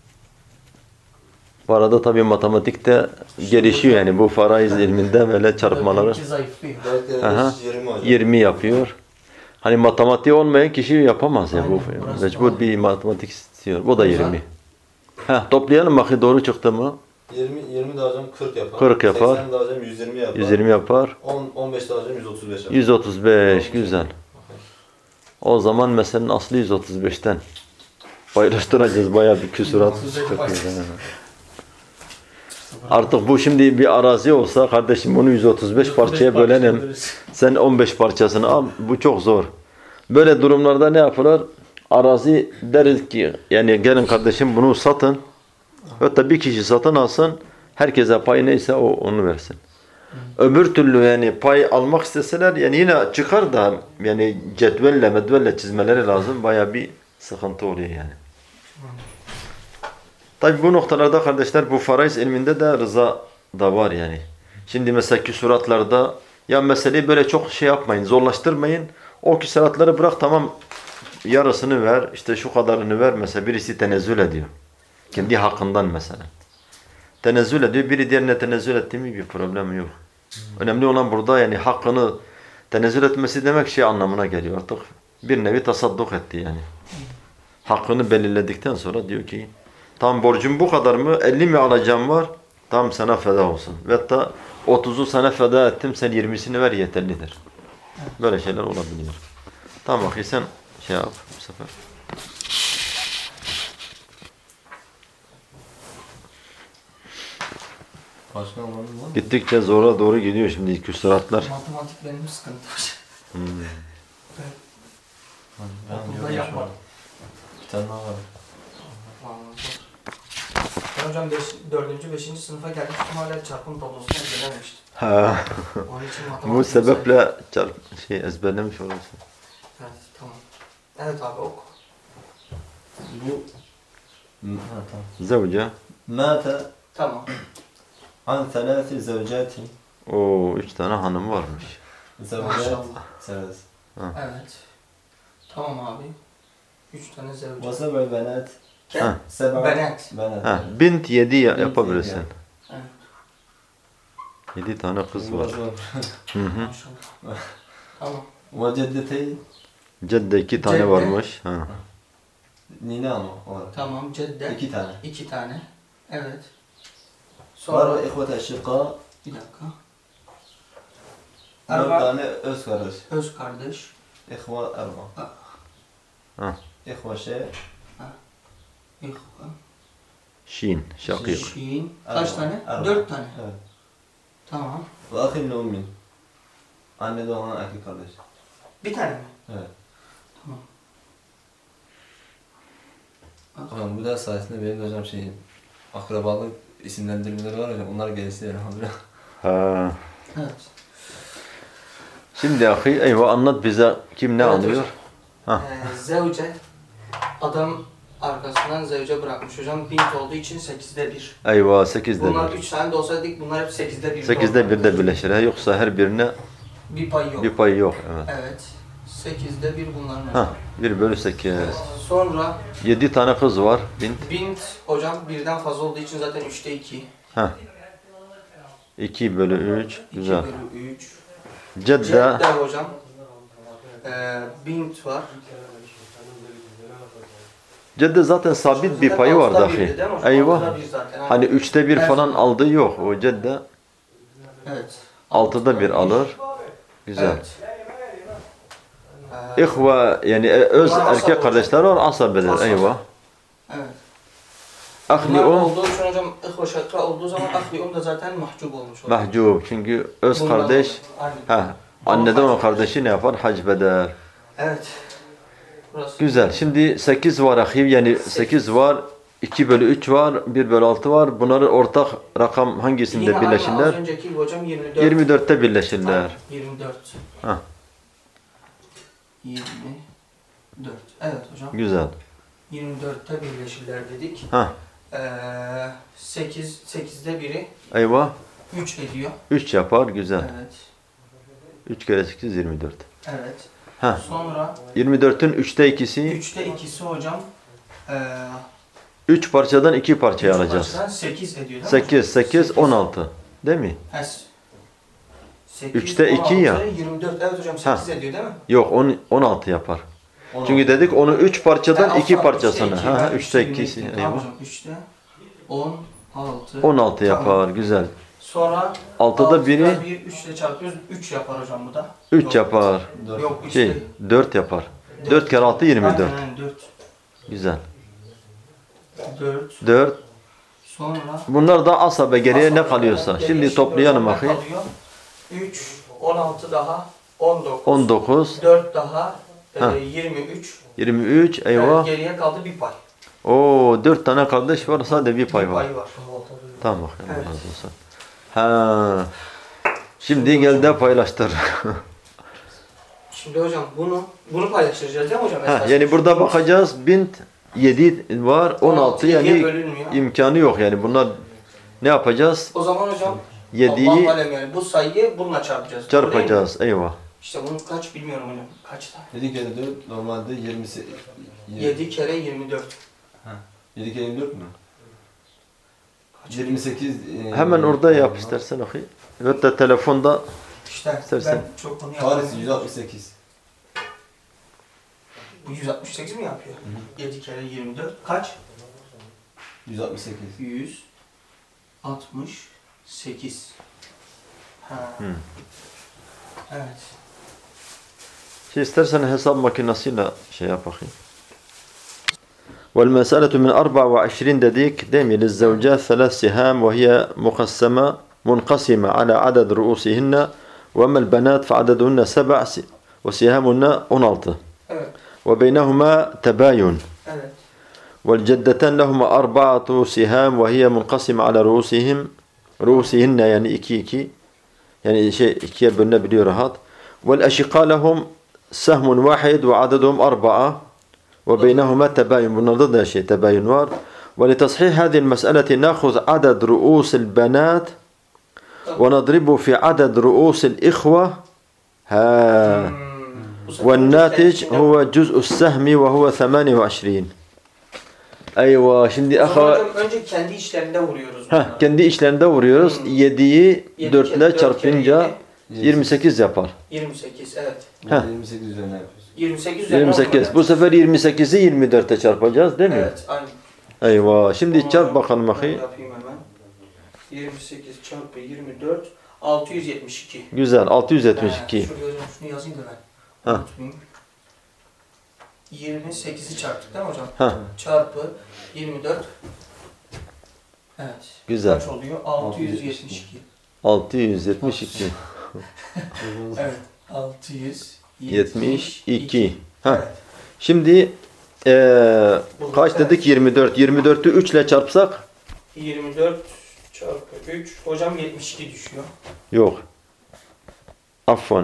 Speaker 2: Bu arada tabii matematikte gelişiyor yani bu faraiz ilminde böyle çarpmaları.
Speaker 1: İki zayıflıyor.
Speaker 5: 4 kere
Speaker 2: Aha.
Speaker 5: 5 20 hocam.
Speaker 2: 20 yapıyor. Hani matematiği olmayan kişi yapamaz ya bu.
Speaker 1: Aynen, burası
Speaker 2: Mecbur
Speaker 1: kolay.
Speaker 2: bir matematik istiyor. Bu da 20. Ha, toplayalım bakayım doğru çıktı mı?
Speaker 5: 20 de hocam 40 yapar.
Speaker 2: 40 yapar.
Speaker 5: 80 de hocam 120 yapar.
Speaker 2: 120 yapar.
Speaker 5: 15 de hocam 135 yapar.
Speaker 2: 135 güzel. O zaman meselenin aslı 135'ten. Paylaştıracağız bayağı bir küsurat.
Speaker 1: 135
Speaker 2: Çok
Speaker 1: paylaş.
Speaker 2: güzel. Artık bu şimdi bir arazi olsa kardeşim bunu 135 parçaya bölelim. Sen 15 parçasını al. Bu çok zor. Böyle durumlarda ne yapılır? Arazi deriz ki yani gelin kardeşim bunu satın. Hatta bir kişi satın alsın. Herkese pay neyse o onu versin. Öbür türlü yani pay almak isteseler yani yine çıkar da yani cetvelle medvelle çizmeleri lazım. Baya bir sıkıntı oluyor yani. Tabi bu noktalarda kardeşler bu faraiz ilminde de rıza da var yani. Şimdi mesela küsuratlarda ya meseleyi böyle çok şey yapmayın, zorlaştırmayın. O küsuratları bırak tamam yarısını ver, işte şu kadarını ver mesela birisi tenezzül ediyor. Kendi hakkından mesela. Tenezzül ediyor, biri diğerine tenezzül etti mi bir problem yok. Önemli olan burada yani hakkını tenezzül etmesi demek şey anlamına geliyor artık. Bir nevi tasadduk etti yani. Hakkını belirledikten sonra diyor ki tam borcum bu kadar mı? 50 mi alacağım var? Tam sana feda olsun. Ve hatta 30'u sana feda ettim sen 20'sini ver yeterlidir. Böyle şeyler olabiliyor. Tamam bakayım sen şey yap bu sefer.
Speaker 5: Başka anlamı var mı?
Speaker 2: Gittikçe zora doğru gidiyor şimdi küsuratlar.
Speaker 1: Matematik benim sıkıntı.
Speaker 4: yapmadım.
Speaker 3: Bir tane daha var.
Speaker 4: Ben hocam 4. 5. sınıfa gelmiştim hala çarpım tablosuna gelememiştim.
Speaker 2: Ha.
Speaker 4: Onun için matematik
Speaker 2: Bu sebeple ezberlemiş olursun.
Speaker 4: Evet tamam. Evet abi oku.
Speaker 3: Bu... Ha tamam.
Speaker 2: Zevce.
Speaker 3: Mâte
Speaker 4: Tamam.
Speaker 3: an thelâthi zevcâtin.
Speaker 2: Oo, 3 tane hanım varmış.
Speaker 3: Zevcât.
Speaker 4: Maşallah.
Speaker 3: Seres.
Speaker 4: Evet. Tamam abi. 3 tane
Speaker 3: Ve
Speaker 4: zevce.
Speaker 3: seb'u benât.
Speaker 4: Gel.
Speaker 3: Seb'a.
Speaker 4: Benet.
Speaker 3: Benât.
Speaker 2: Ha, bint 7
Speaker 3: Bint
Speaker 2: yapabilirsin.
Speaker 3: yedi.
Speaker 4: Evet.
Speaker 2: 7 tane kız var. Hı hı.
Speaker 4: Maşallah. Tamam.
Speaker 3: Ve ceddeteyn.
Speaker 2: Cedde 2 tane
Speaker 4: Cedde.
Speaker 2: varmış. Ha.
Speaker 3: Nine ama var.
Speaker 4: Tamam. Cedde.
Speaker 3: 2 tane.
Speaker 4: 2 tane. Evet.
Speaker 3: Var
Speaker 4: Sonra
Speaker 3: ve ihvete şıkka.
Speaker 4: bir dakika.
Speaker 3: 4
Speaker 4: Erba.
Speaker 3: tane öz kardeş.
Speaker 4: Öz kardeş.
Speaker 3: İhva erba.
Speaker 2: Ha.
Speaker 3: İhva şey.
Speaker 4: İhva.
Speaker 2: Şin, şakik.
Speaker 4: Şin. Kaç
Speaker 3: Erba.
Speaker 4: tane?
Speaker 3: Erba.
Speaker 4: 4 tane.
Speaker 3: Evet.
Speaker 4: Tamam.
Speaker 3: Ve ahin li ummin. Anne de olan erkek kardeş.
Speaker 4: Bir tane mi?
Speaker 3: Evet.
Speaker 4: Tamam.
Speaker 3: Hocam bu ders sayesinde benim de hocam akrabalık isimlendirmeleri var hocam. Onlar gelişti elhamdülillah.
Speaker 2: Ha.
Speaker 4: Evet.
Speaker 2: Şimdi ahi, eyvah anlat bize kim ne
Speaker 4: Evet
Speaker 2: alıyor?
Speaker 4: hocam.
Speaker 2: Ha.
Speaker 4: Zevce. Adam arkasından zevce bırakmış hocam. Bint olduğu için 8'de 1.
Speaker 2: Eyvah 8'de
Speaker 4: Bunlar
Speaker 2: 1.
Speaker 4: 3 tane de olsaydık bunlar hep 8'de 1.
Speaker 2: 8'de 1'de birleşir. Yoksa her birine
Speaker 4: Bir pay yok.
Speaker 2: bir pay yok. Evet.
Speaker 4: Evet. 8'de 1 bunların
Speaker 2: Ha,
Speaker 4: hocam.
Speaker 2: 1 bölü 8.
Speaker 4: Evet. Sonra
Speaker 2: 7 tane kız var. Bint.
Speaker 4: bint hocam birden fazla olduğu için zaten 3'te 2.
Speaker 2: Ha. 2 bölü 3.
Speaker 4: 2
Speaker 2: Güzel.
Speaker 4: bölü 3.
Speaker 2: Cedde.
Speaker 4: Cedde hocam. Bint var.
Speaker 2: Cedde zaten sabit bir payı var
Speaker 4: Altıda birdi
Speaker 2: dahi.
Speaker 4: değil mi hocam?
Speaker 2: Eyvah.
Speaker 4: Altıda bir zaten.
Speaker 2: Hani 3'te 1
Speaker 4: Evet.
Speaker 2: falan aldığı yok. O cedde
Speaker 4: Evet.
Speaker 2: 6'da 1 alır. Güzel.
Speaker 4: Evet.
Speaker 2: İhva yani öz
Speaker 4: Bunlar
Speaker 2: erkek
Speaker 4: asab
Speaker 2: kardeşler var asabedir.
Speaker 4: Asab.
Speaker 2: Eyvah.
Speaker 4: Evet.
Speaker 2: Ahli
Speaker 4: Bunlar
Speaker 2: um
Speaker 4: olduğu için hocam ihva şakra olduğu zaman ahli da zaten mahcup olmuş oluyor.
Speaker 2: mahcub. Çünkü öz
Speaker 4: Bunlar
Speaker 2: kardeş
Speaker 4: oluyor. Aynen.
Speaker 2: ha anneden o kardeşi ne yapar? Hacbeder.
Speaker 4: Evet. Burası.
Speaker 2: Güzel. Şimdi 8 var ahi. Yani 8 var. 2 bölü 3 var. 1 bölü 6 var. Bunların ortak rakam
Speaker 4: Yine
Speaker 2: hangisinde
Speaker 4: aynı
Speaker 2: birleşirler?
Speaker 4: az önceki gibi hocam 24.
Speaker 2: 24'te birleşirler.
Speaker 4: 24.
Speaker 2: Ha.
Speaker 4: 24. Evet hocam.
Speaker 2: Güzel.
Speaker 4: 24'te birleşirler dedik.
Speaker 2: Ha.
Speaker 4: 8'de biri
Speaker 2: Eyvah.
Speaker 4: 3 ediyor.
Speaker 2: 3 yapar. Güzel.
Speaker 4: Evet.
Speaker 2: 3 kere 8 24.
Speaker 4: Evet.
Speaker 2: Ha.
Speaker 4: Sonra
Speaker 2: 24'ün 3'te 2'si
Speaker 4: 3'te 2'si hocam
Speaker 2: 3 parçadan 2 parçaya alacağız.
Speaker 4: 8 ediyor değil mi?
Speaker 2: 8, 8, 16. Değil mi?
Speaker 4: 8,
Speaker 2: Üçte iki ya.
Speaker 4: 24. Evet hocam 8 ediyor değil mi?
Speaker 2: Yok 16 yapar. Çünkü dedik onu 3 parçadan 2 parçasına. Ha, 3'te 2'si.
Speaker 4: Tamam
Speaker 2: Eyvah.
Speaker 4: hocam 3'te 16.
Speaker 2: 16 yapar.
Speaker 4: Tamam.
Speaker 2: Güzel.
Speaker 4: Sonra
Speaker 2: 6'da biri
Speaker 4: 1 3 ile çarpıyoruz. 3 yapar hocam bu da.
Speaker 2: 3
Speaker 4: Yok.
Speaker 2: yapar.
Speaker 4: Yok 3
Speaker 2: Şey 4 yapar. 4 kere 6 24.
Speaker 4: Aynen 4.
Speaker 2: Güzel.
Speaker 4: 4.
Speaker 2: 4.
Speaker 4: Sonra
Speaker 2: Bunlar da asabe geriye ne kalıyorsa. Şimdi toplayalım ahi.
Speaker 4: 3, 16 daha 19.
Speaker 2: 19,
Speaker 4: 4 daha
Speaker 2: Ha.
Speaker 4: 23.
Speaker 2: 23.
Speaker 4: Evet,
Speaker 2: Eyvah.
Speaker 4: geriye kaldı bir pay.
Speaker 2: Oo 4 tane kardeş var. Sadece bir pay var.
Speaker 4: Payı var.
Speaker 2: Tamam. Allah
Speaker 4: Evet.
Speaker 2: razı olsun. Ha. Şimdi gel de paylaştır.
Speaker 4: Şimdi hocam bunu paylaştıracağız değil mi hocam?
Speaker 2: Ha,
Speaker 4: Esas.
Speaker 2: yani burada bakacağız. Bint 7 var. 16
Speaker 4: 7'ye
Speaker 2: yani
Speaker 4: bölünmüyor.
Speaker 2: imkanı yok yani. Bunlar ne yapacağız?
Speaker 4: O zaman hocam
Speaker 2: 7'yi
Speaker 4: Allah alem yani bu sayıyı bununla çarpacağız. Doğru değil mi?
Speaker 2: çarpacağız. Eyvah.
Speaker 4: İşte bunun kaç bilmiyorum hocam. Kaçta?
Speaker 3: 7 kere 4 normalde 28.
Speaker 4: 7 kere 24.
Speaker 3: 7 kere 24 mü?
Speaker 4: Kaç?
Speaker 3: 28.
Speaker 2: Hemen orada yap istersen ahi. Evet de telefonda
Speaker 4: İşte
Speaker 2: İstersen.
Speaker 4: ben çok onu yapamıyorum.
Speaker 3: Paris 168.
Speaker 4: Bu 168 mi yapıyor? 7 kere 24. Kaç?
Speaker 3: 168.
Speaker 4: 168. Ha. Evet.
Speaker 2: şey istersen hesap makinesiyle şey yap bakayım. والمسألة من 24 dedik değil mi? للزوجات ثلاث سهام وهي مقسمة منقسمة على عدد رؤوسهن وأما البنات فعددهن 7 وسهامهن 16.
Speaker 4: Evet.
Speaker 2: وبينهما تباين
Speaker 4: Evet.
Speaker 2: والجدتان لهما أربعة سهام وهي منقسمة على رؤوسهن yani iki yani ikiye bölünebiliyor rahat. والأشقاء لهم سهم واحد وعددهم أربعة وبينهما تباين bunlarda da تباين var. ولتصحيح هذه المسألة نأخذ عدد رؤوس البنات ونضربه في عدد رؤوس الإخوة والناتج هو جزء السهم وهو 28. Eyvah şimdi
Speaker 4: Hocam önce kendi işlerinde vuruyoruz.
Speaker 2: kendi işlerinde vuruyoruz. 7'yi 4 ile çarpınca
Speaker 5: 7.
Speaker 2: 28 yapar.
Speaker 4: 28 evet.
Speaker 5: 28 üzerine yapıyoruz.
Speaker 4: 28 üzerine
Speaker 2: 28. Bu sefer 28'i 24'e çarpacağız değil mi?
Speaker 4: Evet aynen.
Speaker 2: Eyvah. Şimdi çarp bakalım bakayım.
Speaker 4: Yapayım hemen. 28 çarpı 24 672.
Speaker 2: Güzel. 672.
Speaker 4: Şuraya hocam şunu yazayım da ben.
Speaker 2: Ha.
Speaker 4: Unutmayayım. 28'i çarptık değil mi hocam?
Speaker 2: Ha.
Speaker 4: Çarpı 24. Evet.
Speaker 2: Güzel.
Speaker 4: Kaç oluyor? 672.
Speaker 2: 672.
Speaker 4: Evet. 672.
Speaker 2: 72. Ha.
Speaker 4: Evet.
Speaker 2: Şimdi kaç dedik? 24. 24'ü 3 ile çarpsak?
Speaker 4: 24 çarpı 3. Hocam 72 düşüyor.
Speaker 2: Yok. Affon.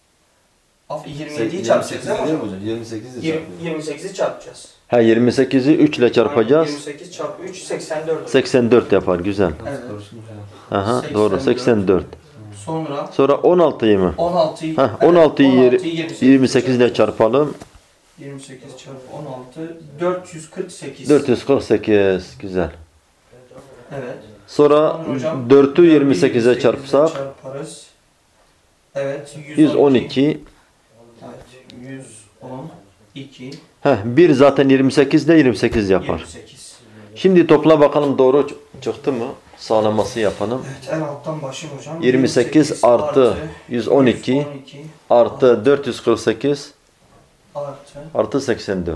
Speaker 4: 27'yi çarpacağız değil mi hocam?
Speaker 5: 28 de çarpıyor.
Speaker 4: 28'i çarpacağız.
Speaker 2: Ha 28'i 3 ile çarpacağız.
Speaker 4: 28 çarpı 3 84.
Speaker 2: 84 yapar. Güzel.
Speaker 4: Evet.
Speaker 2: Aha, doğru. 84.
Speaker 4: Sonra
Speaker 2: 16'yı mı?
Speaker 4: 16'yı
Speaker 2: Ha,
Speaker 4: evet,
Speaker 2: 16'yı 28 ile çarpalım.
Speaker 4: 28 çarpı 16 448.
Speaker 2: 448. Güzel.
Speaker 4: Evet.
Speaker 2: Sonra
Speaker 4: Hocam,
Speaker 2: 4'ü 28'e çarpsak
Speaker 4: çarparız. Evet.
Speaker 2: 112.
Speaker 4: Evet. 112.
Speaker 2: Bir zaten 28 ile 28 yapar.
Speaker 4: 28.
Speaker 2: Şimdi topla bakalım doğru çıktı mı? Sağlaması yapalım.
Speaker 4: Evet, en alttan başlayayım hocam.
Speaker 2: 28 artı 112 artı 448 artı 84.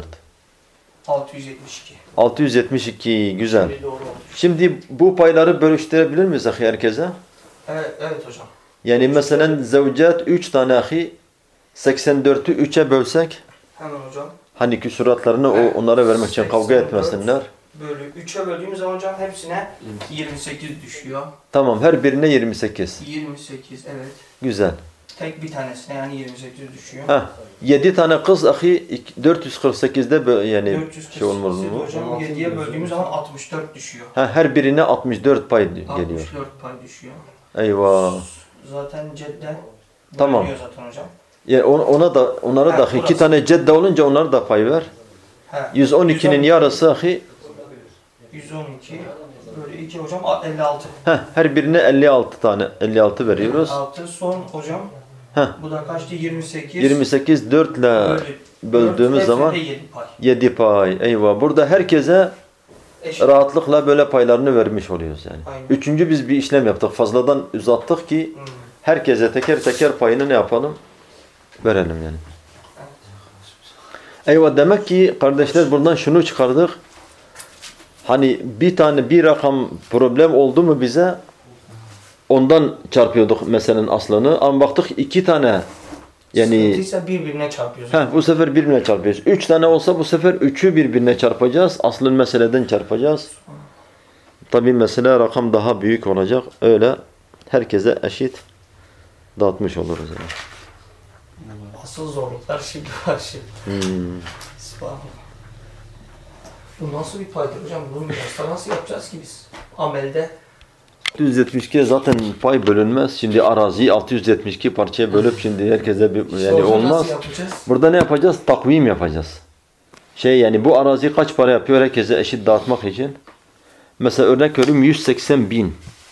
Speaker 4: 672.
Speaker 2: 672. Güzel.
Speaker 4: Şimdi doğru oldu.
Speaker 2: Şimdi bu payları bölüştürebilir miyiz ahi herkese?
Speaker 4: Evet, evet hocam.
Speaker 2: Yani mesela zevcat 3 tane ahi 84'ü 3'e bölsek
Speaker 4: Hemen hocam.
Speaker 2: hani küsuratlarını onlara vermek için kavga
Speaker 4: 84
Speaker 2: etmesinler.
Speaker 4: Bölü 3'e böldüğümüz zaman hocam hepsine 28 düşüyor.
Speaker 2: Tamam her birine 28.
Speaker 4: 28 evet.
Speaker 2: Güzel.
Speaker 4: Tek bir tanesine yani 28 düşüyor.
Speaker 2: 7 tane kız ahi 448'de yani
Speaker 4: 448
Speaker 2: şey olmaz mı?
Speaker 4: hocam 7'ye böldüğümüz zaman 64 düşüyor.
Speaker 2: Her birine 64 pay geliyor.
Speaker 4: 64 pay düşüyor.
Speaker 2: Eyvah.
Speaker 4: Zaten cedde
Speaker 2: Tamam.
Speaker 4: bölünüyor zaten hocam.
Speaker 2: Yani onlara da
Speaker 4: orası.
Speaker 2: 2 tane cedde olunca onlara da pay ver. 112'nin yarısı ahi
Speaker 4: 112 bölü 2 hocam 56.
Speaker 2: her birine 56 veriyoruz.
Speaker 4: 6 son hocam. Bu da kaçtı? 28.
Speaker 2: 28 4 ile böldüğümüz zaman
Speaker 4: 7 pay.
Speaker 2: 7 pay. Eyvah. Burada herkese
Speaker 4: Eşit.
Speaker 2: rahatlıkla böyle paylarını vermiş oluyoruz yani.
Speaker 4: Aynen.
Speaker 2: Üçüncü biz bir işlem yaptık. Fazladan uzattık ki herkese teker teker payını ne yapalım? Verelim yani. Eyvah demek ki kardeşler buradan şunu çıkardık. Hani bir rakam problem oldu mu bize ondan çarpıyorduk meselenin aslını. Ama baktık 2 tane yani
Speaker 4: sıkıntıysa birbirine çarpıyoruz.
Speaker 2: bu sefer birbirine çarpıyoruz. 3 tane olsa bu sefer 3'ü birbirine çarpacağız. Aslı meseleden çarpacağız. Tabi mesele rakam daha büyük olacak. Öyle herkese eşit dağıtmış oluruz. Yani.
Speaker 4: Asıl zorluklar şimdi var şimdi. Subhanallah. Bu nasıl bir paydır hocam? Bunu mirasta nasıl yapacağız ki biz? Amelde.
Speaker 2: 672 zaten pay bölünmez. Şimdi araziyi 672 parçaya bölüp şimdi herkese yani
Speaker 4: Hocam
Speaker 2: olmaz.
Speaker 4: nasıl yapacağız?
Speaker 2: Burada ne yapacağız? Takvim yapacağız. Yani bu arazi kaç para yapıyor herkese eşit dağıtmak için? Mesela örnek veriyorum 180 bin.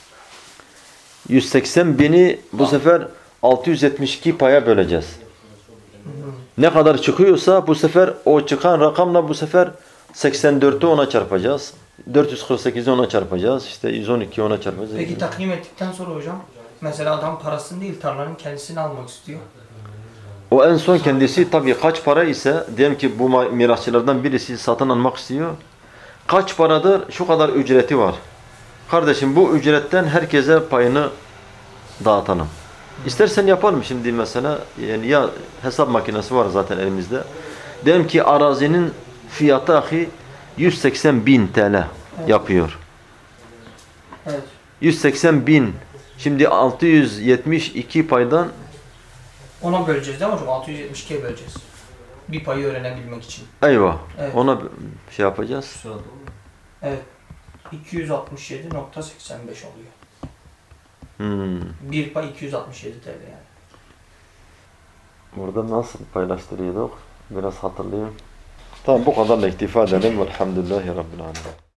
Speaker 2: 180 bini bu sefer 672 paya böleceğiz. Ne kadar çıkıyorsa bu sefer o çıkan rakamla bu sefer 84'ü ona çarpacağız. 448'i ona çarpacağız. İşte 112'yi ona çarpacağız.
Speaker 4: Peki takdim ettikten sonra hocam mesela adam parasını değil tarlanın kendisini almak istiyor.
Speaker 2: O en son kendisi tabii kaç para ise diyelim ki bu mirasçılardan birisi satın almak istiyor. Kaç paradır? Şu kadar ücreti var. Kardeşim bu ücretten herkese payını dağıtalım. İstersen yapalım şimdi mesela yani ya hesap makinesi var zaten elimizde. Diyelim ki arazinin fiyatı ahi 180.000 TL yapıyor.
Speaker 4: Evet.
Speaker 2: 180.000. Şimdi 672 paydan
Speaker 4: Ona böleceğiz değil mi hocam? 672'ye böleceğiz. Bir payı öğrenebilmek için.
Speaker 2: eyvah.
Speaker 4: Evet.
Speaker 2: Ona şey yapacağız.
Speaker 5: Sırada olur.
Speaker 4: Evet. 267.85 oluyor. Bir pay 267 TL yani.
Speaker 2: Burada nasıl paylaştırıyorduk? Biraz hatırlayayım. Tamam, bu kadarla iktifa edelim. Velhamdülillahi Rabbil Alemin.